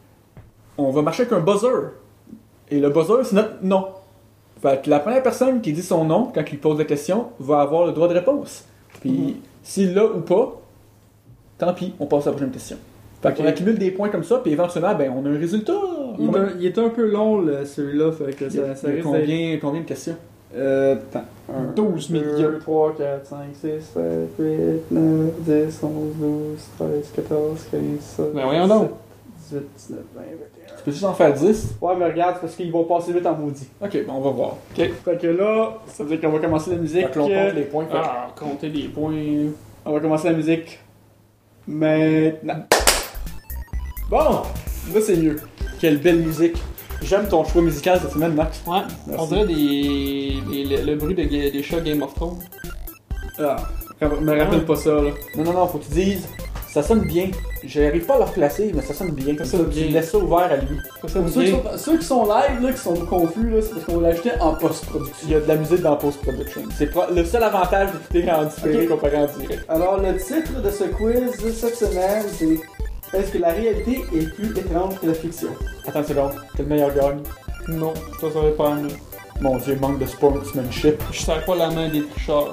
on va marcher avec un buzzer. Et le buzzer, c'est notre nom. Fait que la première personne qui dit son nom quand il pose la question va avoir le droit de réponse. Puis s'il l'a ou pas, tant pis, on passe à la prochaine question. Fait qu'on accumule des points comme ça, puis éventuellement, ben, on a un résultat. Il est un peu long, celui-là, fait que Il y a- ça il y a risque d'être... combien de questions? Attends. 12 millions. 2, 3, 4, 5, 6, 7, 8, 9, 10, 11, 12, 13, 14, 15, 16, Ben voyons donc. 18, 19, 20, 21. Tu peux juste en faire 10? Ouais, mais regarde, c'est parce qu'ils vont passer vite en maudit. Ok, ben on va voir. Fait que là, ça veut dire qu'on va commencer la musique. Fait que l'on compte les points. Fait que- Ah, compter les points. On va commencer la musique maintenant. Bon! Là c'est mieux. Quelle belle musique. J'aime ton choix musical cette semaine, Max. Ouais, Merci. on dirait le bruit des chats Game of Thrones. Ah, me rappelle pas ça, là. Non, faut que tu dises. Ça sonne bien. J'arrive pas à le replacer, mais ça sonne bien. Ça sonne Tu bien. laisses ça ouvert à lui. Ça sonne Ceux qui, bien. ceux qui sont live, là, qui sont confus, là, c'est parce qu'on l'a acheté en post-production. Il y a de la musique dans post-production. C'est le seul avantage d'écouter en différé comparé en direct. Alors, le titre de ce quiz de cette semaine, c'est est-ce que la réalité est plus étrange que la fiction? Attends une seconde. Quel meilleur gagne? Non, ça serait pas mieux. Mon dieu, manque de sportsmanship. Je serre pas la main des tricheurs.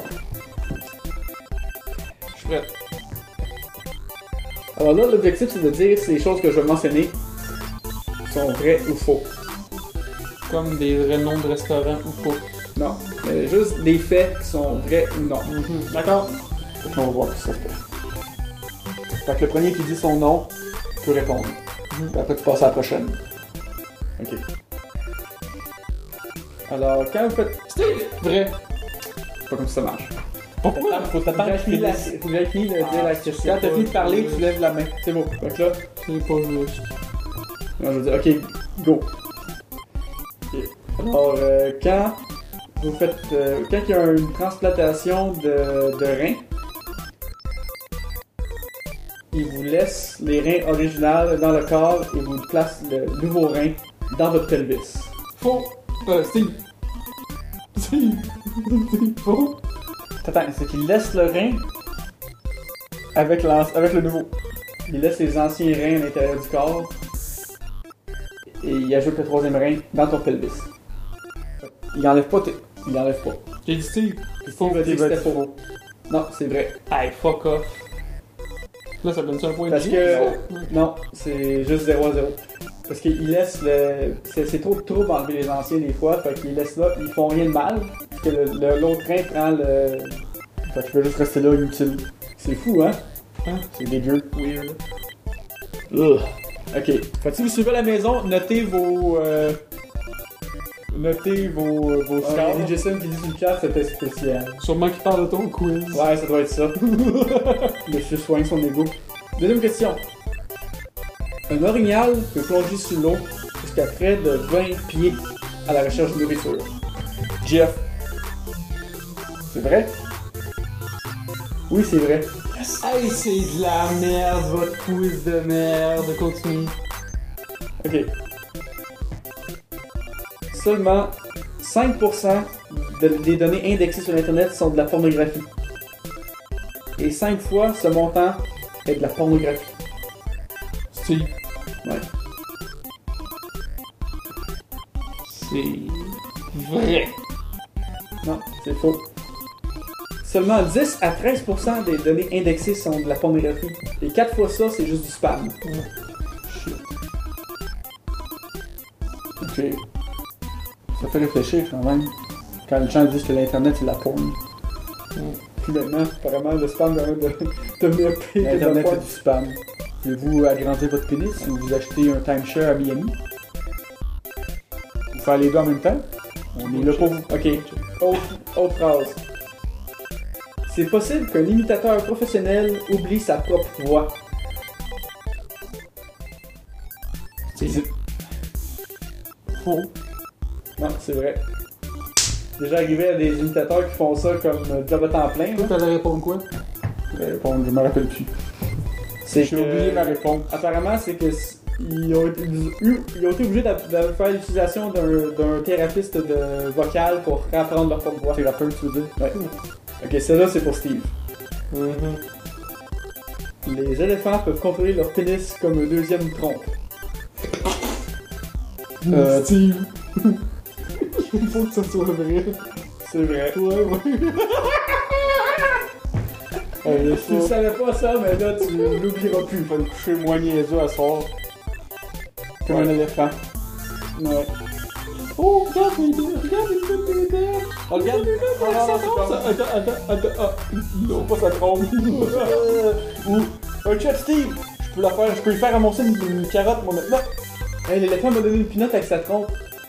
Je suis prêt. Alors là, l'objectif, c'est de dire si les choses que je vais mentionner sont vraies ou faux. Comme des vrais noms de restaurants ou pas. Non, mais juste des faits qui sont vrais ou non. D'accord. Fait qu'on va voir tout ça. Fait que le premier qui dit son nom peut répondre. Puis après, tu passes à la prochaine. Ok. Alors, quand vous faites. Steve! Vrai. C'est pas comme ça marche. Pourquoi? Faut t'attendre J'ai qu'il fini de finisse. dire la question. Quand t'as fini de parler, tu lèves la main. C'est beau. Fait que là, C'est pas juste. Non, je veux dire, ok, go. Ok. Alors, quand vous faites. Quand il y a une transplantation de reins, ils vous laissent les reins originales dans le corps et vous placent le nouveau rein dans votre pelvis. Faux. Steve. Steve. Faux. attends, c'est qu'il laisse le rein avec le nouveau. Il laisse les anciens reins à l'intérieur du corps et il ajoute le troisième rein dans ton pelvis. Il enlève pas. Il enlève pas. J'ai dit Steve. Faux, il va dire que c'était faux. Non, c'est vrai. Hey, fuck off. Là, ça donne-tu un point de Parce vie? que. Non, c'est juste 0 à 0. Parce qu'il laisse le. C'est trop de trouble enlever les anciens des fois, fait qu'il laisse là, ils font rien de mal. Parce que l'autre rein prend le. Fait qu'il peut juste rester là inutile. C'est fou, hein? C'est dégueu. Weird. Ugh. Ok. Fait que si vous suivez à la maison, notez vos. Notez vos Il y a scores. des Jason qui disent une carte, c'était spécial. Sûrement qu'il parle de ton quiz. Ouais, ça doit être ça. Monsieur soigne son ego. Deuxième question. Un orignal peut plonger sous l'eau jusqu'à près de 20 pieds à la recherche de nourriture. Jeff. C'est vrai? Oui, c'est vrai. Hey, c'est de la merde, votre quiz de merde. Continue. Ok. Seulement 5% des données indexées sur Internet sont de la pornographie. Et 5 fois ce montant est de la pornographie. Steve. Ouais. C'est vrai. Non, c'est faux. Seulement 10 à 13% des données indexées sont de la pornographie. Et 4 fois ça, c'est juste du spam. Ok. Ça fait réfléchir quand même. Quand les gens disent que l'Internet c'est la porn. Puis maintenant, apparemment, le spam permet de devenir pire que la L'Internet porn. c'est du spam. Voulez-vous agrandir votre pénis ou vous achetez un timeshare à Miami? Vous faire les deux en même temps? On est là pour vous. Ok, autre phrase. C'est possible qu'un imitateur professionnel oublie sa propre voix. C'est faux. Non, c'est vrai. Déjà arrivé à des imitateurs qui font ça comme job à temps plein. Toi, là. t'allais répondre quoi? Je me rappelle plus. C'est J'ai que- oublié ma réponse. Apparemment, c'est que ils ont été obligés de faire l'utilisation d'un thérapeute de vocal pour réapprendre leur propre voix. Thérapeute, tu veux dire? Ouais. Ok, celle-là, c'est pour Steve. Les éléphants peuvent contrôler leur pénis comme un deuxième trompe. Steve. Il faut que ça soit vrai. C'est vrai. Ouais. Tu ne savais pas ça, mais là, tu l'oublieras plus. Faut le coucher moins niaiseux à soir. Comme Ouais. un éléphant. Ouais. Oh, regarde mes dents. Regarde mes dents. Oh, regarde! Attends. Non, pas sa trompe. Ou un chat Steve! Je peux la faire, je peux lui faire amoncer une carotte, moi, maintenant. Hey, l'éléphant m'a donné une pinotte avec sa trompe.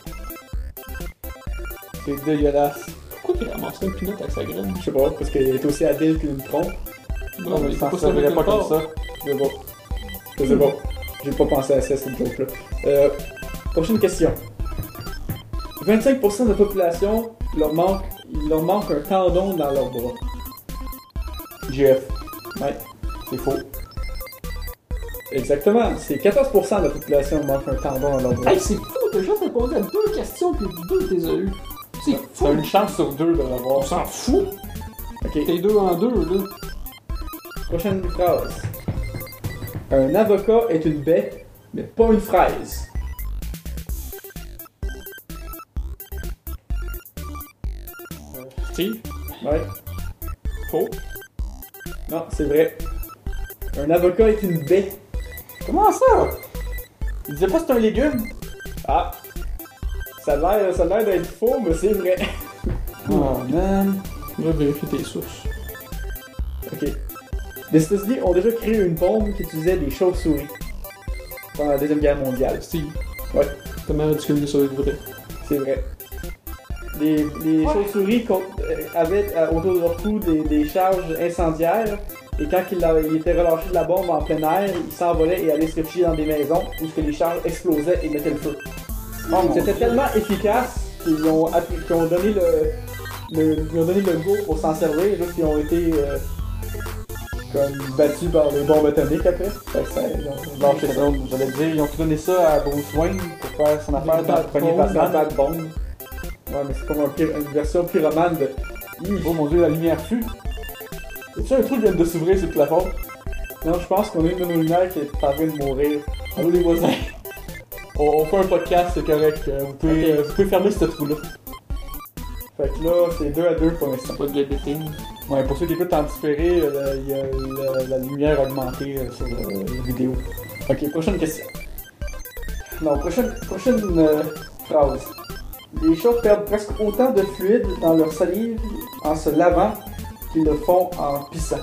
C'est dégueulasse. Pourquoi il a ramassé une pinotte avec sa graine? Je sais pas, parce qu'elle est aussi habile qu'une trompe. Non, mais il c'est s'en pas ça avec servirait une pas comme corde. ça. Je sais pas. Je sais pas. J'ai pas pensé à ça, cette joke-là. Prochaine question. 25% de la population, il leur manque un tendon dans leur bras. GF. Ouais, C'est faux. exactement. C'est 14% de la population qui manque un tendon dans leur bras. Hey, c'est fou, t'as juste répondu à 2 questions puis 2 t'es as eu. C'est fou. T'as une chance sur 2 de l'avoir. On s'en fout. Ok, T'es 2 en 2, là. prochaine phrase. Un avocat est une baie, mais pas une fraise. Steve. Ouais, Faux. non, c'est vrai. Un avocat est une baie. Comment ça? Il disait pas que c'est un légume? Ah, ça a l'air d'être faux, mais c'est vrai. Oh man. Va vérifier tes sources. Ok. Les États-Unis ont déjà créé une bombe qui utilisait des chauves-souris pendant la Deuxième Guerre mondiale. Steve. Ouais. T'as mal discuté sur le vrai. C'est vrai. Les chauves-souris avaient autour de leur cou des charges incendiaires, et quand ils étaient relâchés de la bombe en plein air, ils s'envolaient et allaient se réfugier dans des maisons où les charges explosaient et mettaient le feu. C'était tellement efficace qu'ils ont donné le go pour s'en servir, juste qu'ils ont été comme battus par les bombes atomiques après. Fait que ça, ils ont lâché ça. J'allais dire, ils ont tout donné ça à Bruce Wayne pour faire son affaire dans le premier Dans Batman. la bombe. Ouais, mais c'est comme une version pyromane de. Oh mon dieu, la lumière fut. Est-ce un truc qui vient de s'ouvrir sur le plafond? Non, je pense qu'on a une de nos lumières qui est en train de mourir. Allô les voisins. On fait un podcast, c'est correct. Vous pouvez fermer ce trou-là. Fait que là, c'est 2-2 pour l'instant. Pas de editing. Ouais, pour ceux qui écoutent en différé, il y a la lumière augmentée sur la vidéo. Ok, prochaine question. Non, prochaine phrase. Les chats perdent presque autant de fluide dans leur salive en se lavant qu'ils le font en pissant.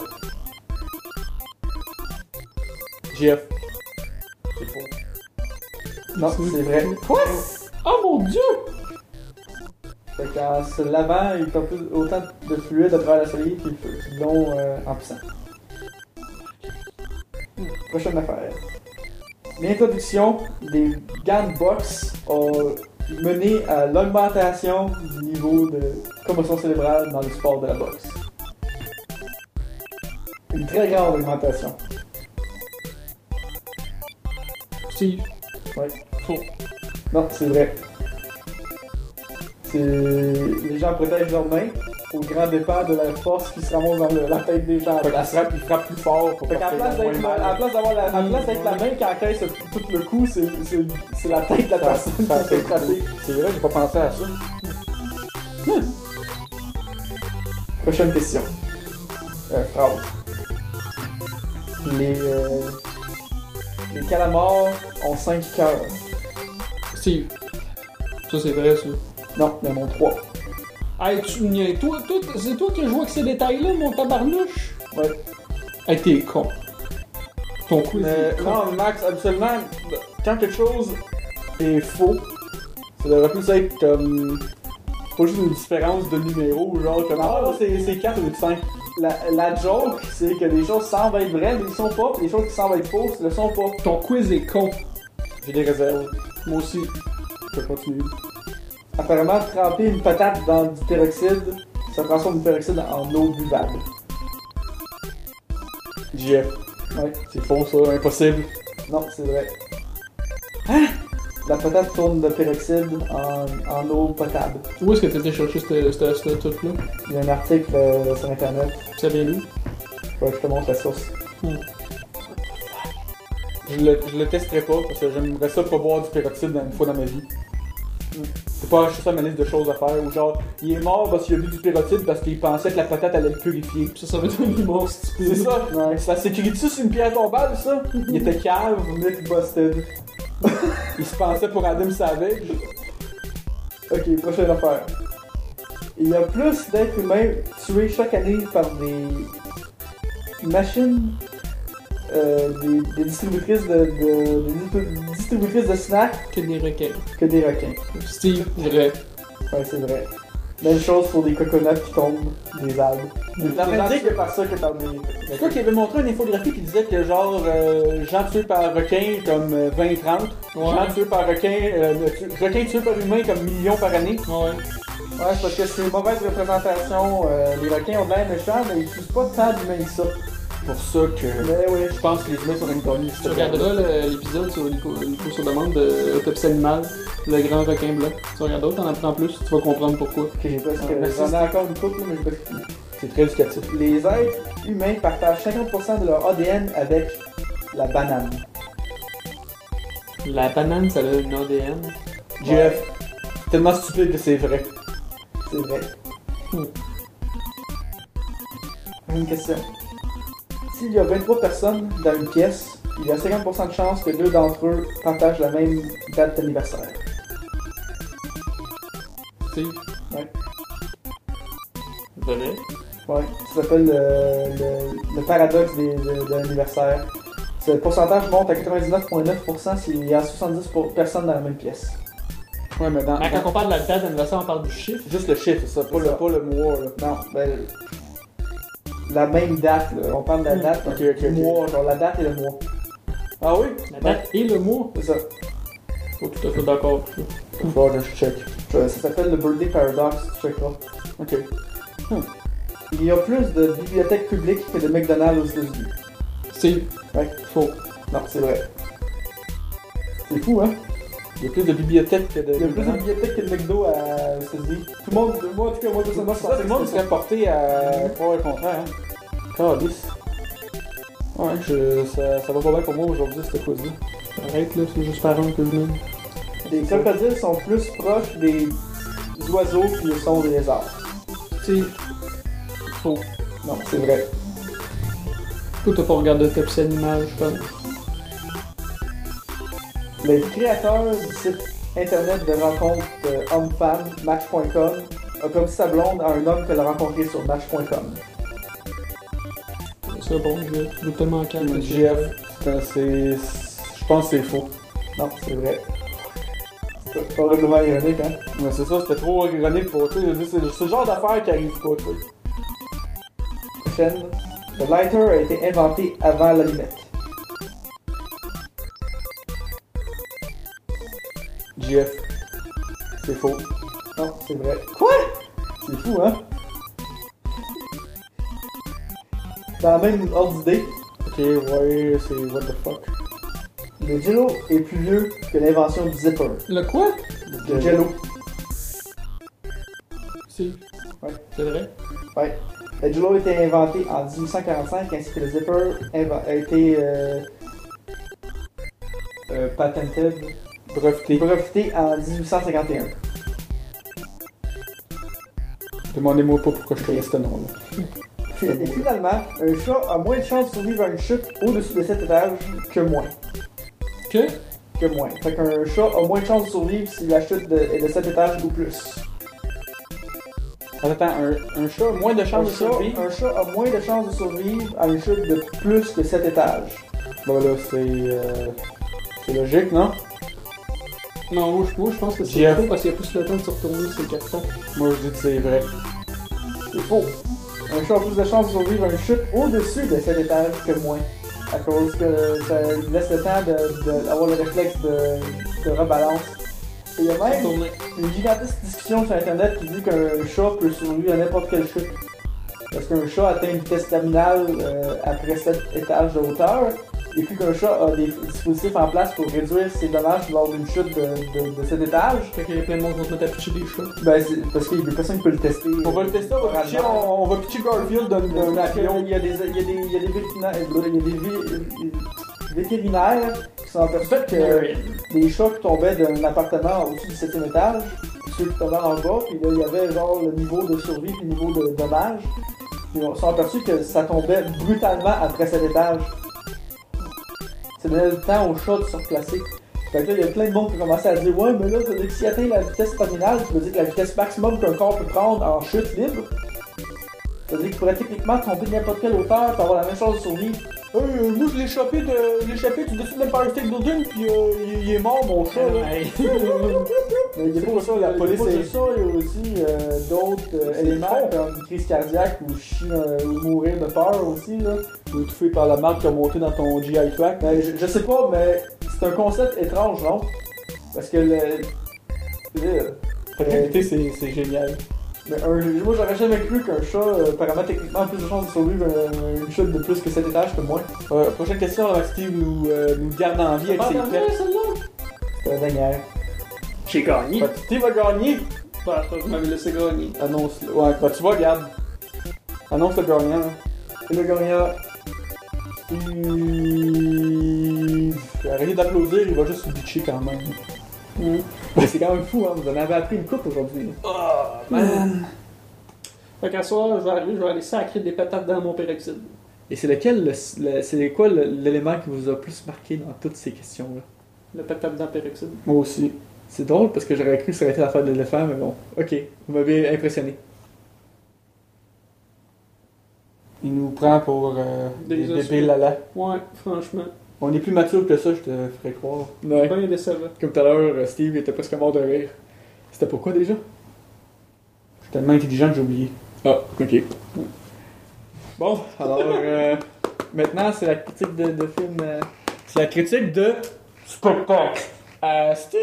GF. C'est faux. Non, c'est vrai. Quoi? Oh mon dieu! Fait qu'en se lavant, ils perdent autant de fluide à travers la salive qu'ils l'ont en pissant. Prochaine affaire. L'introduction des gants de boxe a mené à l'augmentation du niveau de commotion cérébrale dans le sport de la boxe. Une très grande augmentation. Steve. Ouais. Faux. Non, c'est vrai. Les gens protègent leurs mains au grand départ de la force qui se ramasse dans la tête des gens. Fait qu'il frappe plus fort pour Fait qu'à la place d'être la main qui encaisse tout le coup, c'est la tête de la personne qui se fait frapper. C'est vrai, j'ai pas pensé à ça. Prochaine question. Phrase. Les calamars ont 5 cœurs. Steve. Ça, c'est vrai, ça. Non, il y en a 3. Hey, c'est toi qui as joué avec ces détails-là, mon tabarnouche? Ouais. Hey, t'es con. Ton quiz est con. Non, Max, absolument, quand quelque chose est faux, ça devrait plus être comme. Pas juste une différence de numéro, genre comme ah, c'est 4 ou 5. La joke, c'est que les choses semblent être vraies, mais ils sont pas, puis les choses qui semblent être fausses, ne le sont pas. Ton quiz est con. J'ai des réserves. Moi aussi. Je vais continuer. Apparemment, tremper une patate dans du peroxyde, ça transforme le peroxyde en eau buvable. JF. Ouais, c'est faux ça, impossible. Non, c'est vrai. Hein? La patate tourne de peroxyde en eau potable. Où est-ce que t'as été chercher ce truc-là? Il y a un article sur internet. Ça vient d'où? Ouais, je te montre la source. Je le testerai pas parce que j'aimerais ça pas boire du peroxyde une fois dans ma vie. C'est pas acheter ça ma liste de choses à faire ou genre il est mort parce qu'il a bu du peroxyde parce qu'il pensait que la patate allait le purifier. Ça veut dire qu'il est mort stupide. C'est ça, ouais. Ça s'écrit dessus sur une pierre tombale ça. Il était cave, myth busted. Il se pensait pour Adam Savage. Ok, prochaine affaire. Il y a plus d'êtres humains tués chaque année par des machines, des distributrices de snacks Que des requins. que des requins. Steve, vrai. Ouais, c'est vrai. Même chose pour des coconuts qui tombent des algues. T'as dit que par ça que par des... C'est toi qui avait montré une infographie qui disait que genre gens tués par requins comme 20-30, gens tués par requins, requins tués par humains comme millions par année. Ouais. Ouais, c'est parce que c'est une mauvaise représentation. Les requins ont de l'air méchants, mais ils tuent pas tant d'humains que ça. Pour ça que Mais oui. je pense que les humains sont inconnus. Tu regarderas l'épisode sur Nico sur demande de Autopsie Animale, le grand requin blanc. Tu regarderas, t'en apprends plus, tu vas comprendre pourquoi. Ok, j'ai pas j'en ai encore une couple, mais je vais pas. C'est très éducatif. Les êtres humains partagent 50% de leur ADN avec la banane. La banane, ça a une ADN. Jeff, tellement stupide que c'est vrai. C'est vrai. Une question. S'il y a 23 personnes dans une pièce, il y a 50% de chances que 2 d'entre eux partagent la même date d'anniversaire. Steve? Ouais. Vrai? Ouais. Ça s'appelle le paradoxe de l'anniversaire. Ce pourcentage monte à 99,9% s'il y a 70 personnes dans la même pièce. Ouais, mais dans. Quand on parle de la date d'anniversaire, on parle du chiffre. Juste le chiffre, ça, pas le mois, là. Non, ben. La même date, là. On parle de la date du mois, genre la date et le mois. Ah oui? La date et le mois. C'est ça. Faut tout à fait d'accord. Faut voir que je check. Ça s'appelle le Birthday Paradox, tu checkeras. Ok. Il y a plus de bibliothèques publiques que de McDonald's aux États-Unis. Steve? Ouais. Faux. Non, c'est vrai. C'est fou, hein? Il y a plus de bibliothèques que de. Il y a plus de bibliothèques que de McDo aux États-Unis. Tout le monde, moi en tout cas, moi personnellement, je Ça, pensais tout que le monde c'était serait porté à croire le contraire, hein. Calice. Ouais, ça va pas bien pour moi aujourd'hui, cette quiz-là. Arrête là, c'est juste par un que je mène. Les crocodiles sont plus proches des oiseaux qu'ils sont des lézards. Steve? Faux. Non, c'est vrai. Toi, t'as pas regardé Autopsie Animale, je pense. Le créateur du site internet de rencontre homme-femme, Match.com, a connu sa blonde à un homme qu'elle a rencontré sur Match.com. C'est bon, je vais tellement calme. GF, je pense que c'est faux. Non, c'est vrai. C'est pas vraiment ironique, hein? Mais c'est ça, c'était trop ironique pour toi. C'est ce genre d'affaires qui arrive pas, toi. Prochaine. Le lighter a été inventé avant l'allumette. GF, c'est faux. Non, c'est vrai. Quoi? C'est fou, hein? Dans la même ordre d'idée, Ok, ouais, c'est what the fuck. le Jello est plus vieux que l'invention du zipper. Le quoi? Le Jello. Si. Ouais. C'est vrai? Ouais. Le Jello a été inventé en 1845 ainsi que le zipper a été patented, breveté en 1851. Demandez-moi pas pourquoi je connais ce nom-là. Et finalement, un chat a moins de chances de survivre à une chute au-dessus de 7 étages que moins. Que? Que moins. Fait qu'un chat a moins de chances de survivre si la chute est de 7 étages ou plus. Attends, un chat a moins de chances de survivre? Un chat a moins de chances de survivre à une chute de plus que 7 étages. Bon là, c'est logique, non? Non, moi je pense que c'est Jeff. faux parce qu'il y a plus le temps de se retourner sur le 4 ans. Moi je dis que c'est vrai. C'est faux. Un chat a plus de chances de survivre à une chute au-dessus de 7 étages que moins. À cause que ça lui laisse le temps d'avoir le réflexe de rebalance. Et il y a même une gigantesque discussion sur internet qui dit qu'un chat peut survivre à n'importe quelle chute. Parce qu'un chat atteint une vitesse terminale après 7 étages de hauteur. Et puis qu'un chat a des dispositifs en place pour réduire ses dommages lors d'une chute de 7 étages. Fait qu'il y a plein de monde qui vont se mettre à pitcher des chats. Ben, c'est parce qu'il y a personne qui peut le tester. On va le tester, on va pitcher Garfield d'un avion. Il y a des vétérinaires qui sont aperçus que des chats qui tombaient d'un appartement au-dessus du 7e étage, puis ceux qui tombaient en bas, puis là, il y avait genre le niveau de survie et le niveau de dommage. Puis on s'est aperçus que ça tombait brutalement après 7 étages. Ça donnait le temps aux chats de se replacer. Fait que là, il y a plein de monde qui commençait à dire ouais, mais là, ça veut dire que s'il atteint la vitesse terminale, ça veut dire que la vitesse maximum qu'un corps peut prendre en chute libre, ça veut dire qu'il pourrait techniquement tomber de n'importe quelle hauteur pour avoir la même chose de survie. Moi je l'ai échappé du dessus de l'Empire State Building, puis il est mort, mon chat, là. Mais il y a pas ça, la police est ça, il y a aussi d'autres éléments comme une crise cardiaque ou chier ou mourir de peur aussi, là. Ou étouffé par la marque qui a monté dans ton GI track. Mais je sais pas, mais c'est un concept étrange, non? Parce que Réalité, c'est génial. mais moi j'aurais jamais cru qu'un chat, apparemment techniquement, a plus de chances de survivre à une chute de plus que 7 étages que moi. Prochaine question, avant que Steve nous garde en vie avec ses pets. C'est un dernière. J'ai gagné. Fait que Steve a gagné. Bah, vous m'avez laissé gagner. Annonce-le. Ouais, bah tu vois, regarde. Annonce le gagnant. Là. Et le gagnant, Arrêtez d'applaudir, il va juste se bitcher quand même. Mais c'est quand même fou, hein. Vous en avez appris une coupe aujourd'hui. Oh, man. Fait qu'à soir, je vais aller sacrer des patates dans mon peroxyde. Et c'est lequel, c'est quoi l'élément qui vous a plus marqué dans toutes ces questions-là? Le patate dans peroxyde. Moi aussi. C'est drôle parce que j'aurais cru que ça aurait été l'affaire de l'éléphant, mais bon. Ok, vous m'avez impressionné. Il nous prend pour des bébés lala. Ouais, franchement. On est plus mature que ça, je te ferais croire. Ouais. Bien décevant. Comme tout à l'heure, Steve était presque mort de rire. C'était pourquoi déjà? Je suis tellement intelligent que j'ai oublié. Ah, ok. Bon, alors maintenant c'est la critique de film. C'est la critique de spectacle. Steve!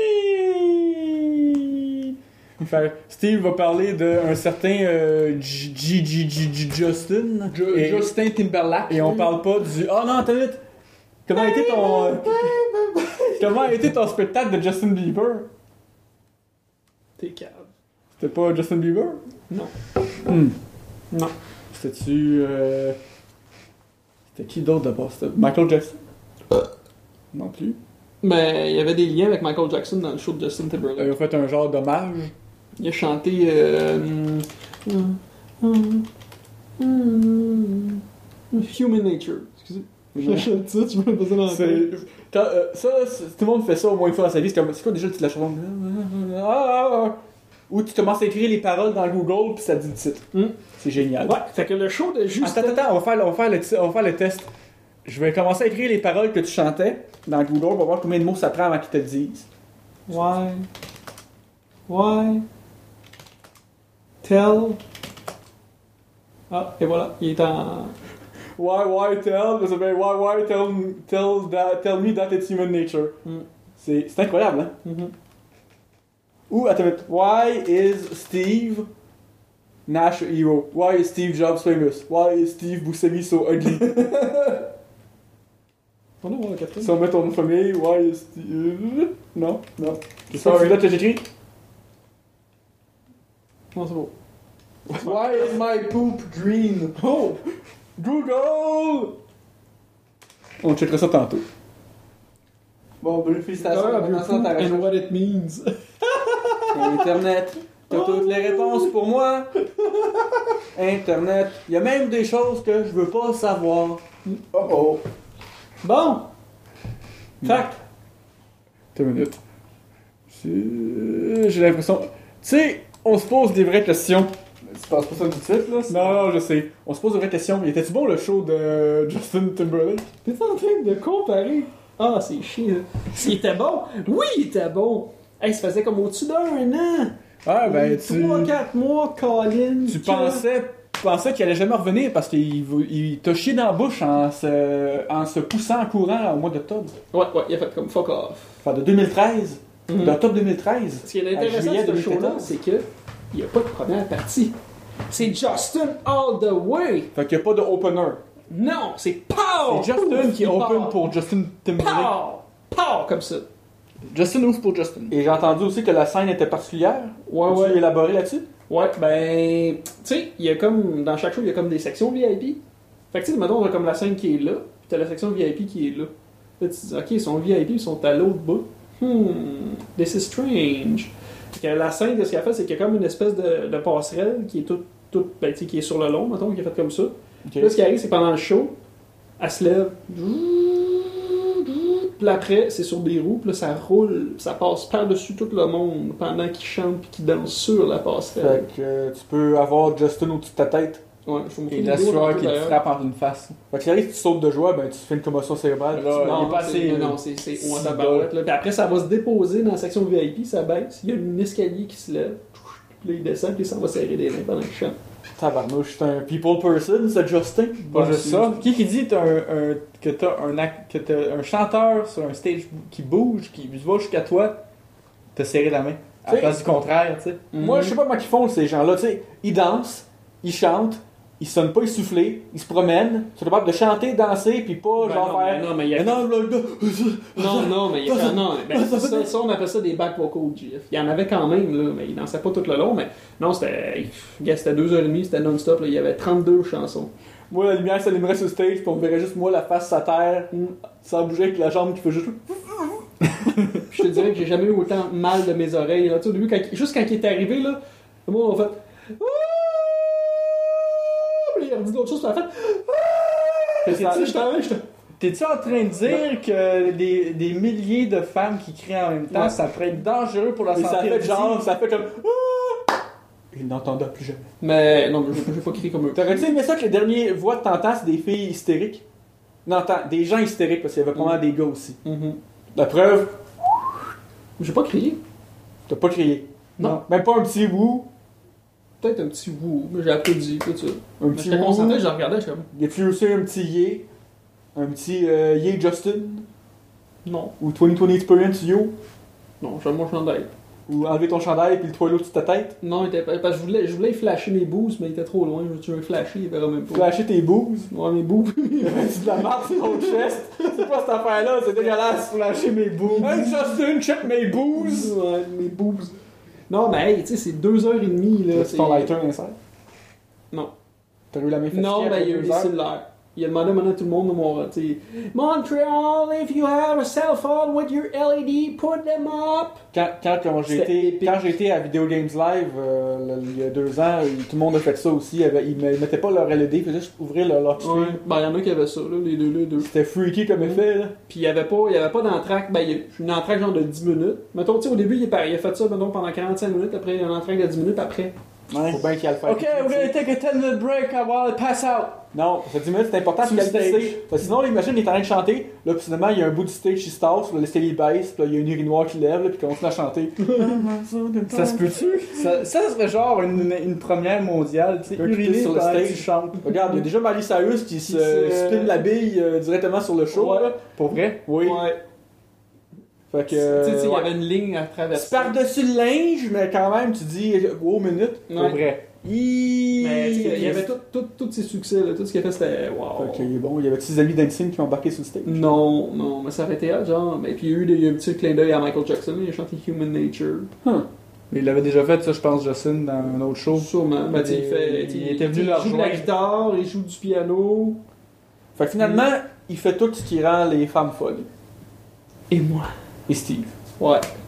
Steve va parler d'un certain Justin. Justin Timberlake. Et on parle pas du. Oh non, attends vite! Comment a été ton. Comment a été ton spectacle de Justin Bieber? T'es cave. C'était pas Justin Bieber? Non. Non. C'était-tu. C'était qui d'autre d'abord? C'était Michael Jackson? Non plus. Mais il y avait des liens avec Michael Jackson dans le show de Justin Timberlake. Il a fait un genre d'hommage. Il a chanté. Human Nature. Excusez. J'achète ça, tu me l'as passé dans la tête. Tout le monde fait ça au moins une fois dans sa vie. C'est quoi déjà le titre de la chanson? Ou tu commences à écrire les paroles dans Google puis ça dit le titre. C'est génial. Ouais, fait que le show de Justin. Attends, on va faire le test. Je vais commencer à écrire les paroles que tu chantais dans Google pour voir combien de mots ça prend avant qu'ils te le disent. Why? Tell. Ah, et voilà, il est en. Why tell me that it's human nature. C'est incroyable, hein? Ou, attends, why is Steve Nash a hero? Why is Steve Jobs famous? Why is Steve Buscemi so ugly? On va voir le quatrième. Si on met ton nom de famille, why is Steve... Non. C'est ça que j'écris? Non, c'est beau. Why is my poop green? Oh! Google! On checkera ça tantôt. Bon, ben, félicitations. And what it means. Internet, t'as toutes les réponses pour moi. Internet. Il y a même des choses que je veux pas savoir. Oh. Bon! Fact! Attends une minute. J'ai l'impression... Tu sais, on se pose des vraies questions. Tu passes pas ça tout de suite, là? Non, je sais. On se pose des vraies questions. Il était-tu bon le show de Justin Timberlake? T'es en train de comparer? Ah, c'est chiant. S'il était bon? Oui, il était bon! Hey, ça faisait comme au-dessus d'un an! Ah, ben, tu... 3-4 mois, Colin! Tu pensais qu'il allait jamais revenir parce qu'il t'a chié dans la bouche en se poussant en courant au mois d'octobre. Ouais, il a fait comme fuck off. Enfin, de 2013. D'octobre 2013. Ce qui est intéressant de ce show-là, c'est que il n'y a pas de première partie. C'est Justin all the way! Fait qu'il n'y a pas de opener. Non, c'est pow! C'est Justin qui open pow. pour Justin Timberlake. Pow! Comme ça. Justin ouvre pour Justin. Et j'ai entendu aussi que la scène était particulière. Ouais. Tu élaboré là-dessus? Ouais, ben, tu sais, il y a comme, dans chaque show, il y a comme des sections VIP. Fait que, tu sais, mettons, on a comme la scène qui est là, puis t'as la section VIP qui est là. Là, tu te dis, ok, ils sont VIP, ils sont à l'autre bout. This is strange. Fait que la scène, ce qu'elle fait, c'est qu'il y a comme une espèce de passerelle qui est toute ben, tu sais, qui est sur le long, mettons, qui est faite comme ça. Okay. Là, ce qui arrive, c'est que pendant le show, elle se lève. Puis après, c'est sur des roues, puis là, ça roule, ça passe par-dessus tout le monde pendant qu'ils chantent puis qu'ils dansent sur la passerelle. Fait que tu peux avoir Justin au-dessus de ta tête. Ouais, je vous Et la sueur qui te frappe en une face. Fait que si tu sautes de joie, ben tu fais une commotion cérébrale. Là, il est Non, pas assez. c'est si on tabarouette, là. Puis après, ça va se déposer dans la section VIP, ça baisse. Il y a un escalier qui se lève. Puis là, il descend, puis ça va serrer des mains pendant qu'il chante. Tabarnouche, c'est un people person, c'est Justin. Pas juste ça. Qui dit que t'as un chanteur sur un stage qui bouge, qui va jusqu'à toi, te serrer la main. À la place du contraire, tu sais. Moi, je sais pas comment ils font, ces gens-là. Tu sais, ils dansent, ils chantent, ils sonnent pas essoufflés, ils se promènent, ils sont capables de chanter, danser, puis pas Ben genre non, faire. mais non, mais il y a- Non, le gars. Non, mais il y a non, ben, ça, on appelle ça des back vocals, GF. Il y en avait quand même, là, mais il dansait pas tout le long, mais non, c'était 2h30, c'était non-stop, là, il y avait 32 chansons. Moi, la lumière s'allumerait sur le stage, puis on verrait juste moi la face à terre, sans bouger avec la jambe qui fait juste. Puis je te dirais que j'ai jamais eu autant mal de mes oreilles. Là. Tu sais, au début, juste quand il est arrivé, là, le monde a fait. Puis il a dit d'autres choses, puis il a fait. T'es-tu en train de dire que des milliers de femmes qui crient en même temps, Ouais. ça pourrait être dangereux pour la Et ça santé fait auditive? genre, ça fait comme. Il n'entendra plus jamais. Mais non, mais je vais pas crier comme eux. T'aurais-tu aimé ça que les dernières voix que t'entends, c'est des filles hystériques? Non, des gens hystériques, parce qu'il y avait probablement des gars aussi. La preuve, J'ai pas crié. t'as pas crié. Non. Même pas un petit wou. Peut-être un petit wou, mais j'ai applaudi, tout ça. Un Mais petit j'étais concentré, wou. je regardais, je suis comme. Y a-tu aussi un petit yé? Un petit yé Justin? Non, Ou 2020 Experience yo? non, j'aime mon chandail. Ou enlever ton chandail puis le toileau dessus de ta tête? Non, il était pas. Parce que je voulais flasher mes boosts, mais il était trop loin. Tu veux flasher, il verra même pas. Flasher tes bouses? Ouais, mes boosts. C'est de la merde sur ton chest. C'est quoi cette affaire-là? C'est dégueulasse. Flasher mes bouts. Hey Justin, check mes bouses! Ouais, mes boobs. Non, mais hey, tu sais, c'est 2h30 là. C'est ton lighter inside? Non. T'as eu la main fatiguée Non, mais après il y a eu 2 des heures? cellulaires. Il a demandé maintenant à tout le monde de mon. Tu sais, Montreal, if you have a cell phone with your LED, put them up. Quand j'ai été à Video Games Live il y a 2 ans, tout le monde a fait ça aussi. Ils mettaient pas leur LED, ils faisaient juste ouvrir leur screen. Ouais. Ben, il y en a qui avaient ça, là, les deux. C'était freaky comme effet, là. Puis il y avait pas d'entraque. Ben, il y a une entraque genre de 10 minutes. Mettons, tu sais, au début, il a fait ça mettons, pendant 45 minutes. Après, il y a une entraque de 10 minutes après. Ouais. Faut bien qu'il y ait le faire. Ok, we're gonna take a 10-minute break while I pass out. Non, ça 10 minutes, c'est important Sur qu'il le y ait le stage. stage. Parce que sinon, l'imagine, il est en train de chanter. Là, puis finalement, il y a un bout du stage qui se tasse. Là, l'escalier baisse. Puis là, il y a une urinoir qui lève. Là, puis il continue à chanter. Ça se peut-tu? Ça serait genre une première mondiale, tu sais, Un qui uriner sur le pendant que stage. tu chantes. Regarde, il y a déjà Miley Cyrus qui se se- spin la bille directement sur le show. Ouais. Là. Pour vrai? Oui. Ouais. Fait que. Tu sais, il y ouais. avait une ligne à Tu traverser. par-dessus le linge, mais quand même, tu dis, wow, minute. Ouais. Pour vrai. Mais tu sais, il y avait tous ses succès, là. Tout ce qu'il a fait, c'était wow. Fait que, bon, il y avait ses amis dancing qui ont embarqué sur le stage. Non, mais ça arrêtait là, genre. Mais puis il y a eu un petit clin d'œil à Michael Jackson, il a chanté Human Nature. Mais il l'avait déjà fait, ça, je pense, Justin, dans un autre show. Sûrement. Ben, tu sais, Il était venu leur il joue de la rejoindre. guitare, il joue du piano. Fait que finalement, il fait tout ce qui rend les femmes folles. Et moi. Et Steve. Ouais.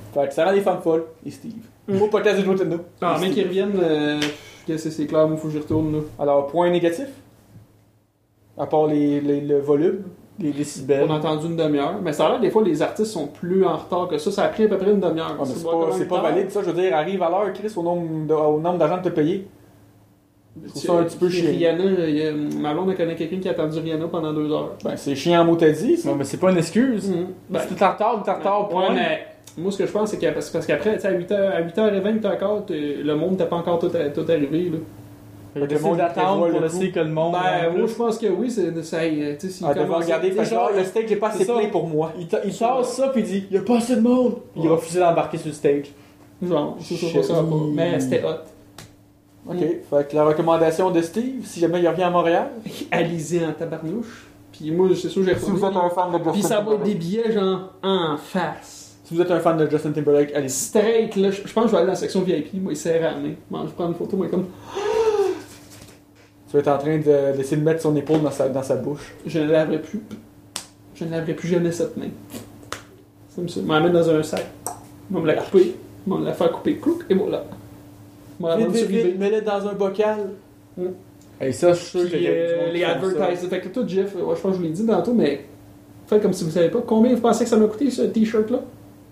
Fait que ça rend les femmes folles, et Steve. Au podcast de Nintendo. Ah, mais qu'ils reviennent, qu'est-ce que c'est clair, moi, faut que j'y retourne, là. Alors, point négatif. À part le volume, les décibels. On a entendu une demi-heure, mais ça a l'air des fois les artistes sont plus en retard que ça. Ça a pris à peu près une demi-heure. Ah, mais c'est pas valide, ça. Je veux dire, arrive à l'heure, Chris, au nombre d'argent de te payer. Je trouve ça un petit peu chiant. Rihanna, ma blonde connaît quelqu'un qui a attendu Rihanna pendant 2 heures. Ben, c'est chiant en mot t'as dit, ça. Non, mais c'est pas une excuse. Ben, Si t'es en retard, point. ouais, mais moi, ce que je pense, c'est que parce qu'après, tu sais, à 8h20, 8h15, le monde n'était pas encore tout arrivé, là. Il y a Le monde des d'attendre prévoit pour le laisser que le monde. Ben, moi, je pense que oui, ça, tu sais, s'il Ah, devant commence regarder, tu sais, fait genre, le stage est pas assez c'est ça. plein pour moi. Il tasse ça puis il dit il y a pas assez de monde. Puis il Ouais. refuse d'embarquer sur le stage. genre, je sais pas. Mais c'était hot. Ok, fait que la recommandation de Steve, si jamais il revient à Montréal. Alizé en tabarnouche. Puis moi, c'est sûr, j'ai Si vous êtes un fan de Justin Puis ça va être des Timberlake. billets, genre, en face. Si vous êtes un fan de Justin Timberlake, allez-y. Straight, là, je pense que je vais aller dans la section VIP, moi, il serre à la main. Bon, je prends une photo, moi, comme, Tu vas être en train d'essayer de mettre son épaule dans sa bouche. je ne laverai plus. Je ne laverai plus jamais cette main. C'est comme ça. Je vais la mettre dans un sac. Ils vont me la couper. Ils vont me la faire couper. Clouc, et voilà. Je vais la Vite, vendre vite, sur eBay. vite, mets-le dans un bocal. Et ça, je suis sûr Puis, qu'il y a du monde les qui font ça. advertisers. Fait que toi, Jeff, ouais, je pense que je vous l'ai dit tantôt, mais faites comme si vous savez pas. Combien vous pensez que ça m'a coûté, ce t-shirt-là?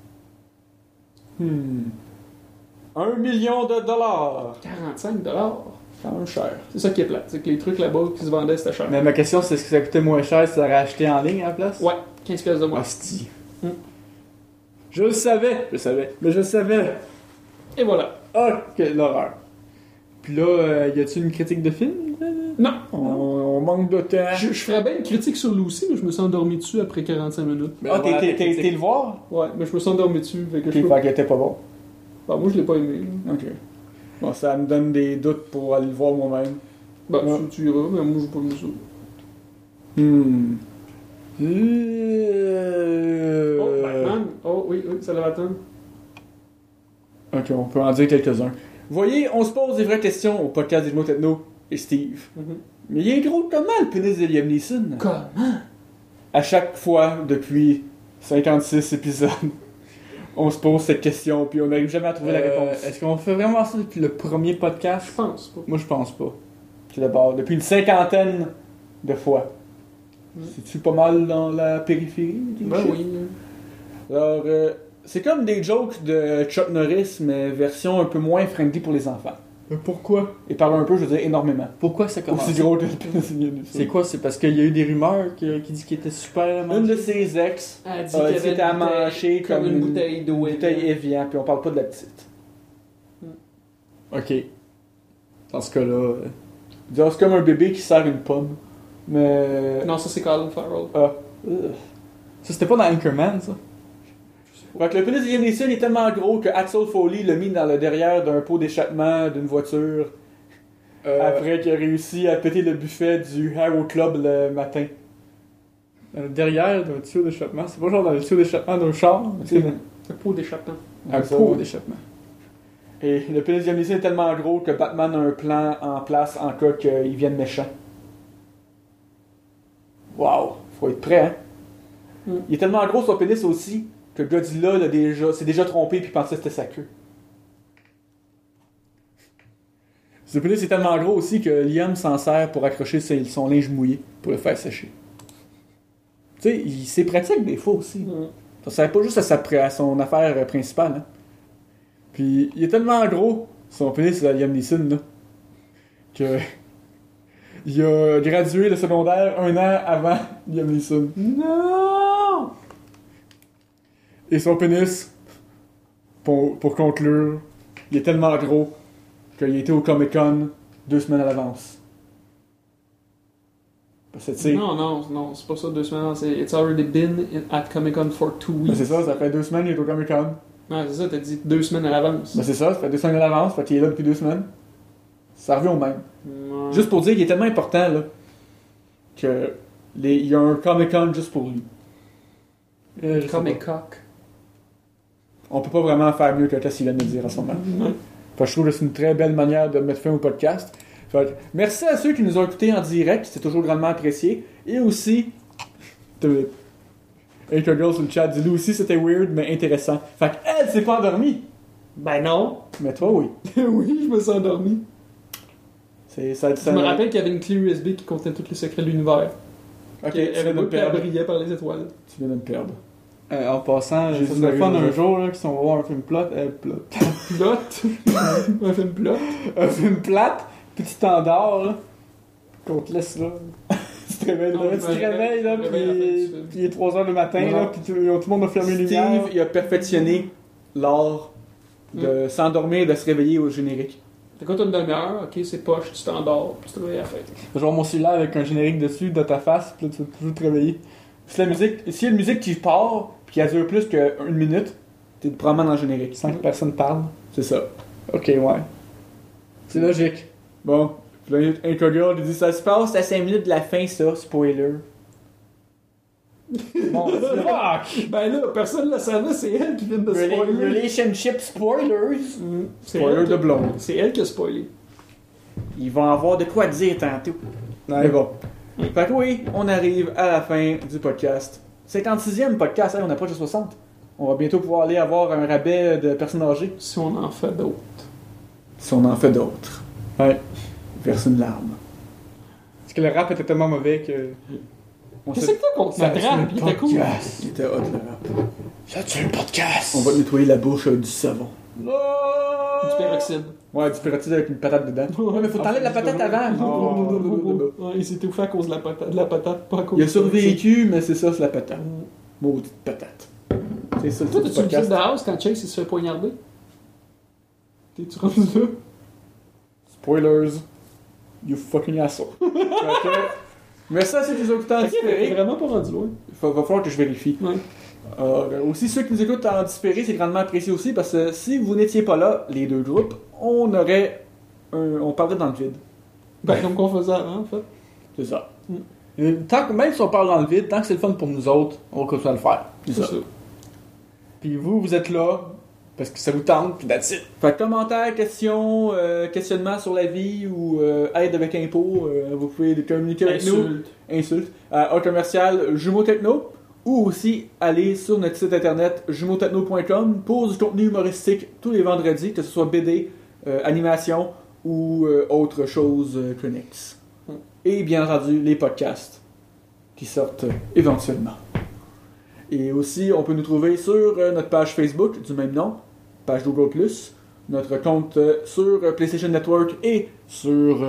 1 million de dollars. 45$. C'est quand même cher. C'est ça qui est plate. C'est que les trucs là-bas qui se vendaient, c'était cher. Mais ma question, c'est est-ce que ça coûtait moins cher si tu l'aurais acheté en ligne à la place? Ouais, 15$ de moins. Hostie. Mm. Je le savais. Mais je le savais. Et voilà. Ah, quelle l'horreur. Puis là, y a-tu une critique de film? Non. On manque de temps. Je ferais bien une critique sur Lucy, mais je me suis endormi dessus après 45 minutes. Ah, t'es été le voir? Ouais, mais je me suis endormi dessus. Fait que Ok, je peux... fait qu'il était pas bon. Bah, moi, je l'ai pas aimé. là. Ok. Bon, ça me donne des doutes pour aller le voir moi-même. Bah, Ouais. tu iras, mais moi, j'ai pas aimé ça. Oh, Batman. Oh, oui, ça va attendre. Ok, on peut en dire quelques-uns. Vous voyez, on se pose des vraies questions au podcast des mots techno et Steve. Mais il est gros comment le pénis de Liam Neeson? Comment? À chaque fois, depuis 56 épisodes, on se pose cette question, puis on n'arrive jamais à trouver la réponse. Est-ce qu'on fait vraiment ça depuis le premier podcast? Je pense pas. Moi, je pense pas. C'est d'abord, depuis une 50aine de fois. C'est-tu pas mal dans la périphérie? Ben oui. Alors, c'est comme des jokes de Chuck Norris, mais version un peu moins friendly pour les enfants. Mais pourquoi? Et par un peu, je veux dire énormément. Pourquoi ça commence? Aussi gros que le pénis de Liam Neeson. C'est quoi? C'est parce qu'il y a eu des rumeurs qui disent qu'il était super à Une de manger? ses ex Elle dit a qu'il y dit avait à une bouteille- manger comme une bouteille d'eau. une bouteille Evian, puis on parle pas de la petite. Ok. Dans ce cas-là... Disons, c'est comme un bébé qui sert une pomme. Mais... Non, ça, c'est Colin Farrell. Ah. Ça, c'était pas dans Anchorman, ça? Fait que le pénis de Liam Neeson est tellement gros que Axel Foley l'a mis dans le derrière d'un pot d'échappement d'une voiture après qu'il a réussi à péter le buffet du Hero Club le matin. Derrière d'un tuyau d'échappement. C'est pas genre dans le tuyau d'échappement d'un char. C'est Un pot d'échappement. un pot d'échappement. Et le pénis de Liam Neeson est tellement gros que Batman a un plan en place en cas qu'il vienne méchant. Wow! Faut être prêt, hein? Il est tellement gros son pénis aussi que Godzilla s'est déjà trompé puis pensait que c'était sa queue. Ce pénis est tellement gros aussi que Liam s'en sert pour accrocher son linge mouillé pour le faire sécher. Tu sais, c'est pratique des fois aussi. Ça sert pas juste à son affaire principale. Hein. Puis il est tellement gros, son pénis à Liam Neeson, là, que il a gradué le secondaire 1 an avant Liam Neeson. Non! Et son pénis, pour conclure, il est tellement gros qu'il a été au Comic-Con 2 semaines à l'avance. Parce que, tu sais, Non, c'est pas ça, 2 semaines. C'est It's already been at Comic-Con for 2 ben, weeks. c'est ça fait 2 semaines qu'il est au Comic-Con. Ouais, c'est ça, t'as dit 2 semaines à l'avance. Ben, c'est ça fait 2 semaines à l'avance, fait qu'il est là depuis 2 semaines. Ça revient au même. Ouais. Juste pour dire qu'il est tellement important, là, que il y a un Comic-Con juste pour lui. Je sais Comic pas. Cock. On peut pas vraiment faire mieux que ce qu'il vient de dire en ce moment. Fait que je trouve que c'est une très belle manière de mettre fin au podcast. Fait que merci à ceux qui nous ont écoutés en direct, c'est toujours grandement apprécié. Et aussi, Anchor Girl sur le chat dit lui aussi c'était weird mais intéressant. Fait qu'elle s'est pas endormie. Ben non. Mais toi, oui. Oui, je me suis endormi. Ça Je me rappelle qu'il y avait une clé USB qui contenait tous les secrets de l'univers. Ok, tu Elle viens de me elle perdre. brillait par les étoiles. Tu viens de me perdre. En passant, J'ai j'ai vu le fun le un jeu. jour là, qui sont voir un film plot. Plot. Un film plot. Un film plate, puis tu t'endors là. Qu'on te laisse là. Tu te réveilles Non, là, je tu me te réveilles là, réveille à la fin du puis film. il est 3h du matin Non. là, puis tout le monde a fermé les lumières. Steve, il a perfectionné l'art de s'endormir et de se réveiller au générique. T'écoutes une demi-heure, ok, c'est poche, tu t'endors, puis tu te réveilles à la fin. Genre mon cellulaire avec un générique dessus de ta face, puis là tu vas toujours te réveiller. Si la musique, s'il y a une musique qui part, puis qui a duré plus qu'une minute, T'es probablement dans le générique. sans que personne parle. C'est ça. Ok, ouais. C'est logique. Bon. Puis là, Anchor Girl, il dit ça se passe à 5 minutes de la fin, ça. Spoiler. Bon, fuck! Ben là, personne ne le savait, c'est elle qui vient de spoiler. Relationship spoilers. C'est Spoiler elle de qui- blonde. C'est elle qui a spoilé. Ils vont avoir de quoi dire tantôt. Ouais. Mais bon. Fait que oui, on arrive à la fin du podcast. 56e podcast, hein, on approche de 60. On va bientôt pouvoir aller avoir un rabais de personnes âgées. Si on en fait d'autres. Si on en fait d'autres. Ouais. Verse une larme. Parce que le rap était tellement mauvais que. On Qu'est-ce sait- que t'as contre notre rap? Il était cool. Il était hot, le rap. C'est un podcast! On va te nettoyer la bouche avec du savon. Du peroxyde. Ouais, du peroxyde avec une patate dedans. Ouais, mais faut t'enlever la patate avant. Ouais, il s'est étouffé à cause de la patate, pas à cause Il a de- survécu, mais c'est ça, c'est la patate. Maudite patate. C'est ça le Toi, titre du t'as-tu le podcast. de house quand Chase il se fait poignarder? T'es-tu rendu là? Spoilers. You fucking asshole. Fait que- mais ça, c'est des écouteurs T'es différés. vraiment pas rendu loin. Va falloir que je vérifie. Ouais. Aussi, ceux qui nous écoutent en différé, c'est grandement apprécié aussi parce que si vous n'étiez pas là, les deux groupes, on parlerait dans le vide. Ben, comme qu'on faisait avant, en fait. C'est ça. Tant que, même si on parle dans le vide, tant que c'est le fun pour nous autres, on va continuer à le faire. C'est ça. Puis vous êtes là parce que ça vous tente, puis that's it. Fait que commentaires, questions, questionnements sur la vie ou aide avec impôts, vous pouvez communiquer avec nous. Insultes. À commercial Jumeaux Techno ou aussi aller sur notre site internet jumeautechno.com pour du contenu humoristique tous les vendredis, que ce soit BD, animation ou autre chose connexes. Et bien entendu, les podcasts qui sortent éventuellement. Et aussi, on peut nous trouver sur notre page Facebook du même nom, page Google+, notre compte sur PlayStation Network et sur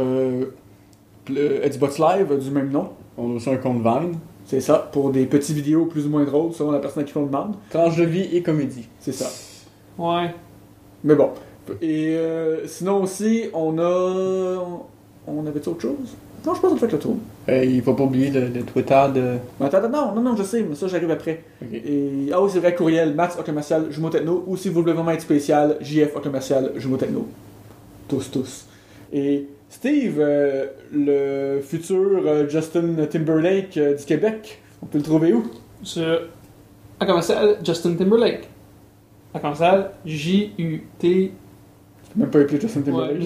Xbox Live du même nom. On a aussi un compte Vine. C'est ça, pour des petites vidéos plus ou moins drôles, selon la personne à qui on demande. Tranche de vie et comédie. C'est ça. Ouais. Mais bon. Et sinon aussi, on avait-tu autre chose? Non, je pense qu'on a fait le tour. Il faut pas oublier le Twitter de. Mais attends, non, je sais, mais ça j'arrive après. Ok. Et, ah oui, c'est vrai, courriel, max@commercial Jumeaux Techno, ou si vous voulez vraiment être spécial, jf@commercial Jumeaux Techno. Tous. Et Steve, le futur Justin Timberlake du Québec, on peut le trouver où? Sur à commercial Justin Timberlake. À commercial J-U-T. Je peux même pas appeler Justin Timberlake.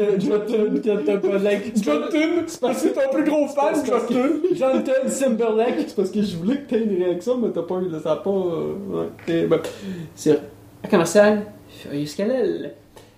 Justin, c'est parce que c'est ton plus gros fan, Justin. Jonathan Timberlake. C'est parce que je voulais que t'aies une réaction, mais t'as pas eu. Ça a pas. Ouais. Et, ben, c'est à commercial Furious Kalel.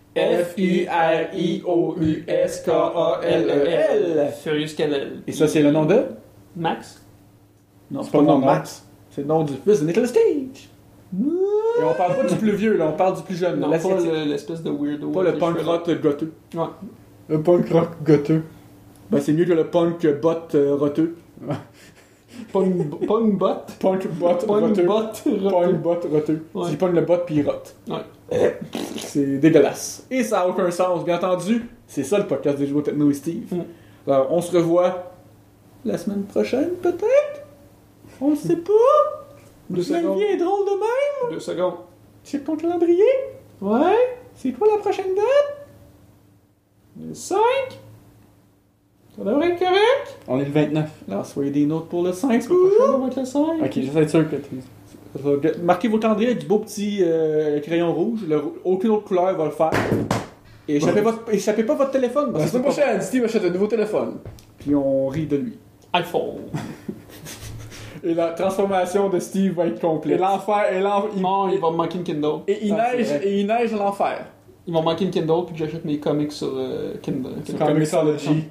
F-I-R-I-O-U-S-K-A-L-E-L. Furious Kalel. Et ça, c'est le nom de? Max. Non, c'est pas le nom de Max. C'est le nom du fils de Nicolas Cage. Et on parle pas du plus vieux, là, on parle du plus jeune. Non, pas l'asiatique. l'espèce de weirdo. Pas le avec les punk cheveux rock goteux. longs. Ouais. Le punk rock goteux. Ben, c'est mieux que le punk bot roteux. Punk bot. Punk bot Punk roteux. bot. Punk bot roteux. Ouais. Tu pognes le bot puis il rote. Ouais. C'est dégueulasse. Et ça a aucun sens, bien entendu. C'est ça le podcast des Jumeaux Techno et Steve. Alors, on se revoit la semaine prochaine, peut-être? On le sait pas. 2 La secondes. vie est drôle de même. 2 secondes. Check ton calendrier. Ouais. C'est quoi la prochaine date? Le 5. Ça devrait être correct. On est le 29. Alors, soyez des notes pour le 5. Ça va être le 5. Ok, j'essaie d'être sûr que tu. Marquez vos calendriers avec du beau petit crayon rouge. Aucune autre couleur va le faire. Et échappez pas votre téléphone. La parce que semaine c'est pas- prochaine, Steve achète un nouveau téléphone. Puis on rit de lui. iPhone. Et la transformation de Steve va être Et complète. l'enfer, Non, il va me manquer une Kindle. et il Ah, c'est neige, vrai. et il neige l'enfer. Il va me manquer une Kindle puis que j'achète mes comics sur Kindle. C'est comme Mixology.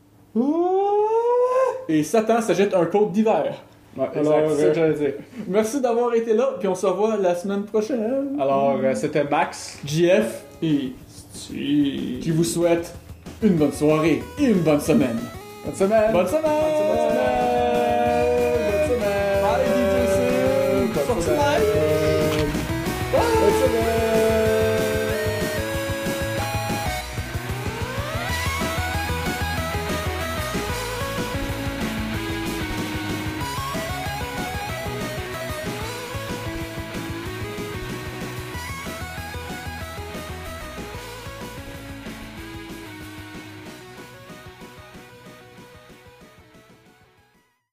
Et Satan s'ajoute un code d'hiver. Ouais, Alors, exact, c'est ça que j'allais dire. Merci d'avoir été là, puis on se revoit la semaine prochaine. Alors, c'était Max. JF Et Steve. qui vous souhaite une bonne soirée et une bonne semaine. Bonne semaine! Bonne semaine! Bonne semaine! Bye, DJ Sim. Bonne Sorti semaine! live.